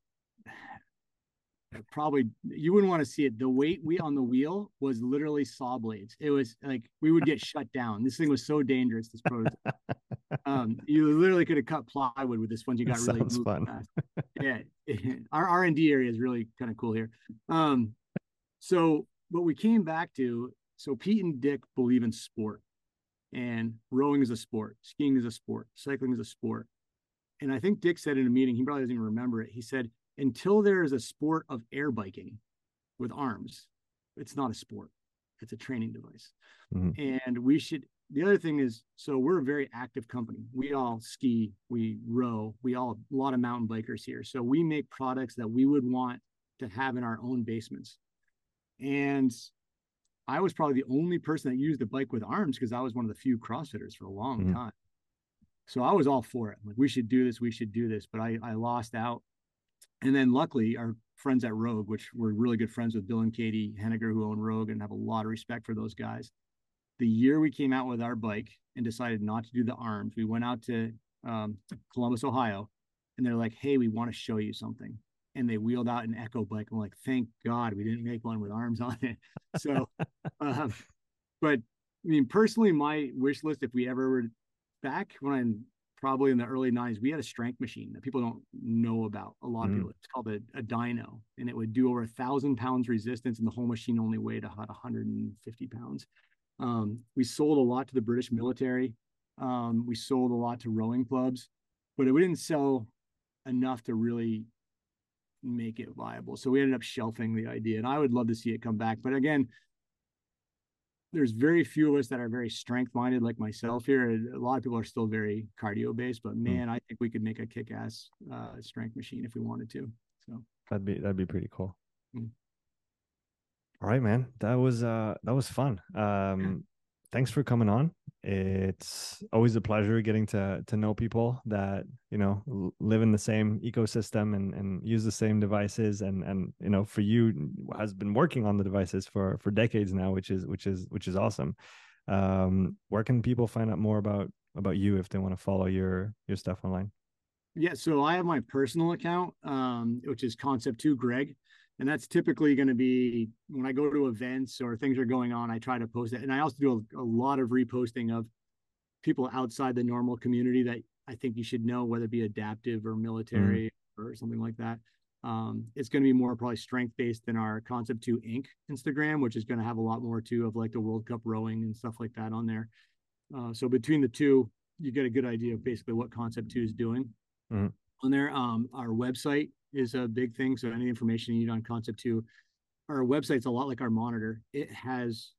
probably you wouldn't want to see it. The weight we on the wheel was literally saw blades. It was like we would get shut down. This thing was so dangerous. This prototype. Um, you literally could have cut plywood with this once you That got really sounds moving fun. fast. Yeah, our R and D area is really kind of cool here. Um, so what we came back to, so Pete and Dick believe in sport, and rowing is a sport, skiing is a sport, cycling is a sport. And I think Dick said in a meeting, he probably doesn't even remember it. He said, until there is a sport of air biking with arms, it's not a sport. It's a training device. Mm-hmm. And we should, the other thing is, so we're a very active company. We all ski, we row, we all, a lot of mountain bikers here. So we make products that we would want to have in our own basements. And I was probably the only person that used the bike with arms because I was one of the few CrossFitters for a long Mm-hmm. time. So I was all for it. Like, we should do this, we should do this. But I, I lost out. And then luckily, our friends at Rogue, which we're really good friends with Bill and Katie Henniger, who own Rogue, and have a lot of respect for those guys. The year we came out with our bike and decided not to do the arms, we went out to um, Columbus, Ohio, and they're like, hey, we want to show you something. And they wheeled out an Echo bike. I'm like, thank God we didn't make one with arms on it. So, um, but I mean, personally, my wish list, if we ever were back when I'm probably in the early nineties, we had a strength machine that people don't know about. A lot of Mm-hmm. people, it's called a, a dyno, and it would do over a thousand pounds resistance, and the whole machine only weighed about one hundred fifty pounds. Um, we sold a lot to the British military. Um, we sold a lot to rowing clubs, but we didn't sell enough to really make it viable. So we ended up shelving the idea, and I would love to see it come back. But again, there's very few of us that are very strength minded like myself here. A lot of people are still very cardio based, but Mm-hmm. man, I think we could make a kick ass uh, strength machine if we wanted to. So That'd be that'd be pretty cool. mm. All right, man. That was uh that was fun. Um thanks for coming on. It's always a pleasure getting to to know people that, you know, l- live in the same ecosystem and and use the same devices, and and you know, for you has been working on the devices for for decades now, which is which is which is awesome. Um where can people find out more about about you if they want to follow your your stuff online? Yeah, so I have my personal account, um, which is Concept Two Greg, and that's typically going to be when I go to events or things are going on. I try to post it, and I also do a, a lot of reposting of people outside the normal community that I think you should know, whether it be adaptive or Mm, military or something like that. Um, it's going to be more probably strength based than our Concept Two Inc Instagram, which is going to have a lot more too of like the World Cup rowing and stuff like that on there. Uh, so between the two, you get a good idea of basically what Concept Two is doing mm. on there. Um, our website is a big thing. So any information you need on Concept Two, our website's a lot like our monitor. It has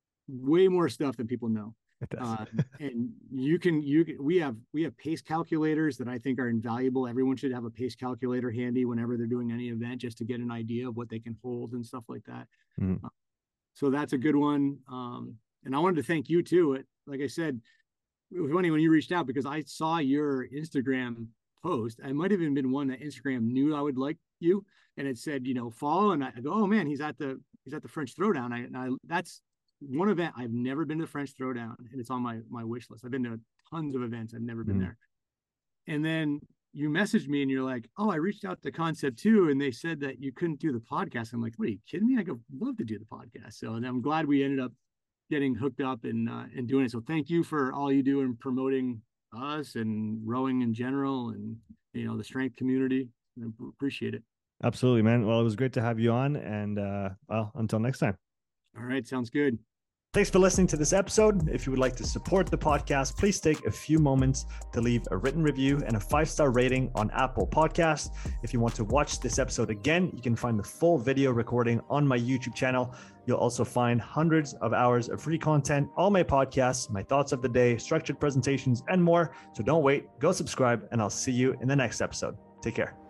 way more stuff than people know. It does. Uh, and you can you can, we have we have pace calculators that I think are invaluable. Everyone should have a pace calculator handy whenever they're doing any event, just to get an idea of what they can hold and stuff like that. Mm, Uh, so that's a good one. Um, and I wanted to thank you too. It, like I said, it was funny when you reached out because I saw your Instagram post. I might have even been one that Instagram knew I would like you, and it said, you know, follow. And I go, oh man, he's at the he's at the French Throwdown. I, and I that's one event I've never been to the French Throwdown, and it's on my my wish list. I've been to tons of events. I've never been mm. there. And then you messaged me and you're like, oh, I reached out to Concept Two, and they said that you couldn't do the podcast. I'm like, what are you kidding me? I go, love to do the podcast. So and I'm glad we ended up getting hooked up and uh, and doing it. So thank you for all you do in promoting us and rowing in general, and you know the strength community. I appreciate it. Absolutely, man. Well, it was great to have you on, and uh well, until next time. All right, sounds good. Thanks for listening to this episode. If you would like to support the podcast, please take a few moments to leave a written review and a five-star rating on Apple Podcasts. If you want to watch this episode again, you can find the full video recording on my YouTube channel. You'll also find hundreds of hours of free content, all my podcasts, my thoughts of the day, structured presentations, and more. So don't wait, go subscribe, and I'll see you in the next episode. Take care.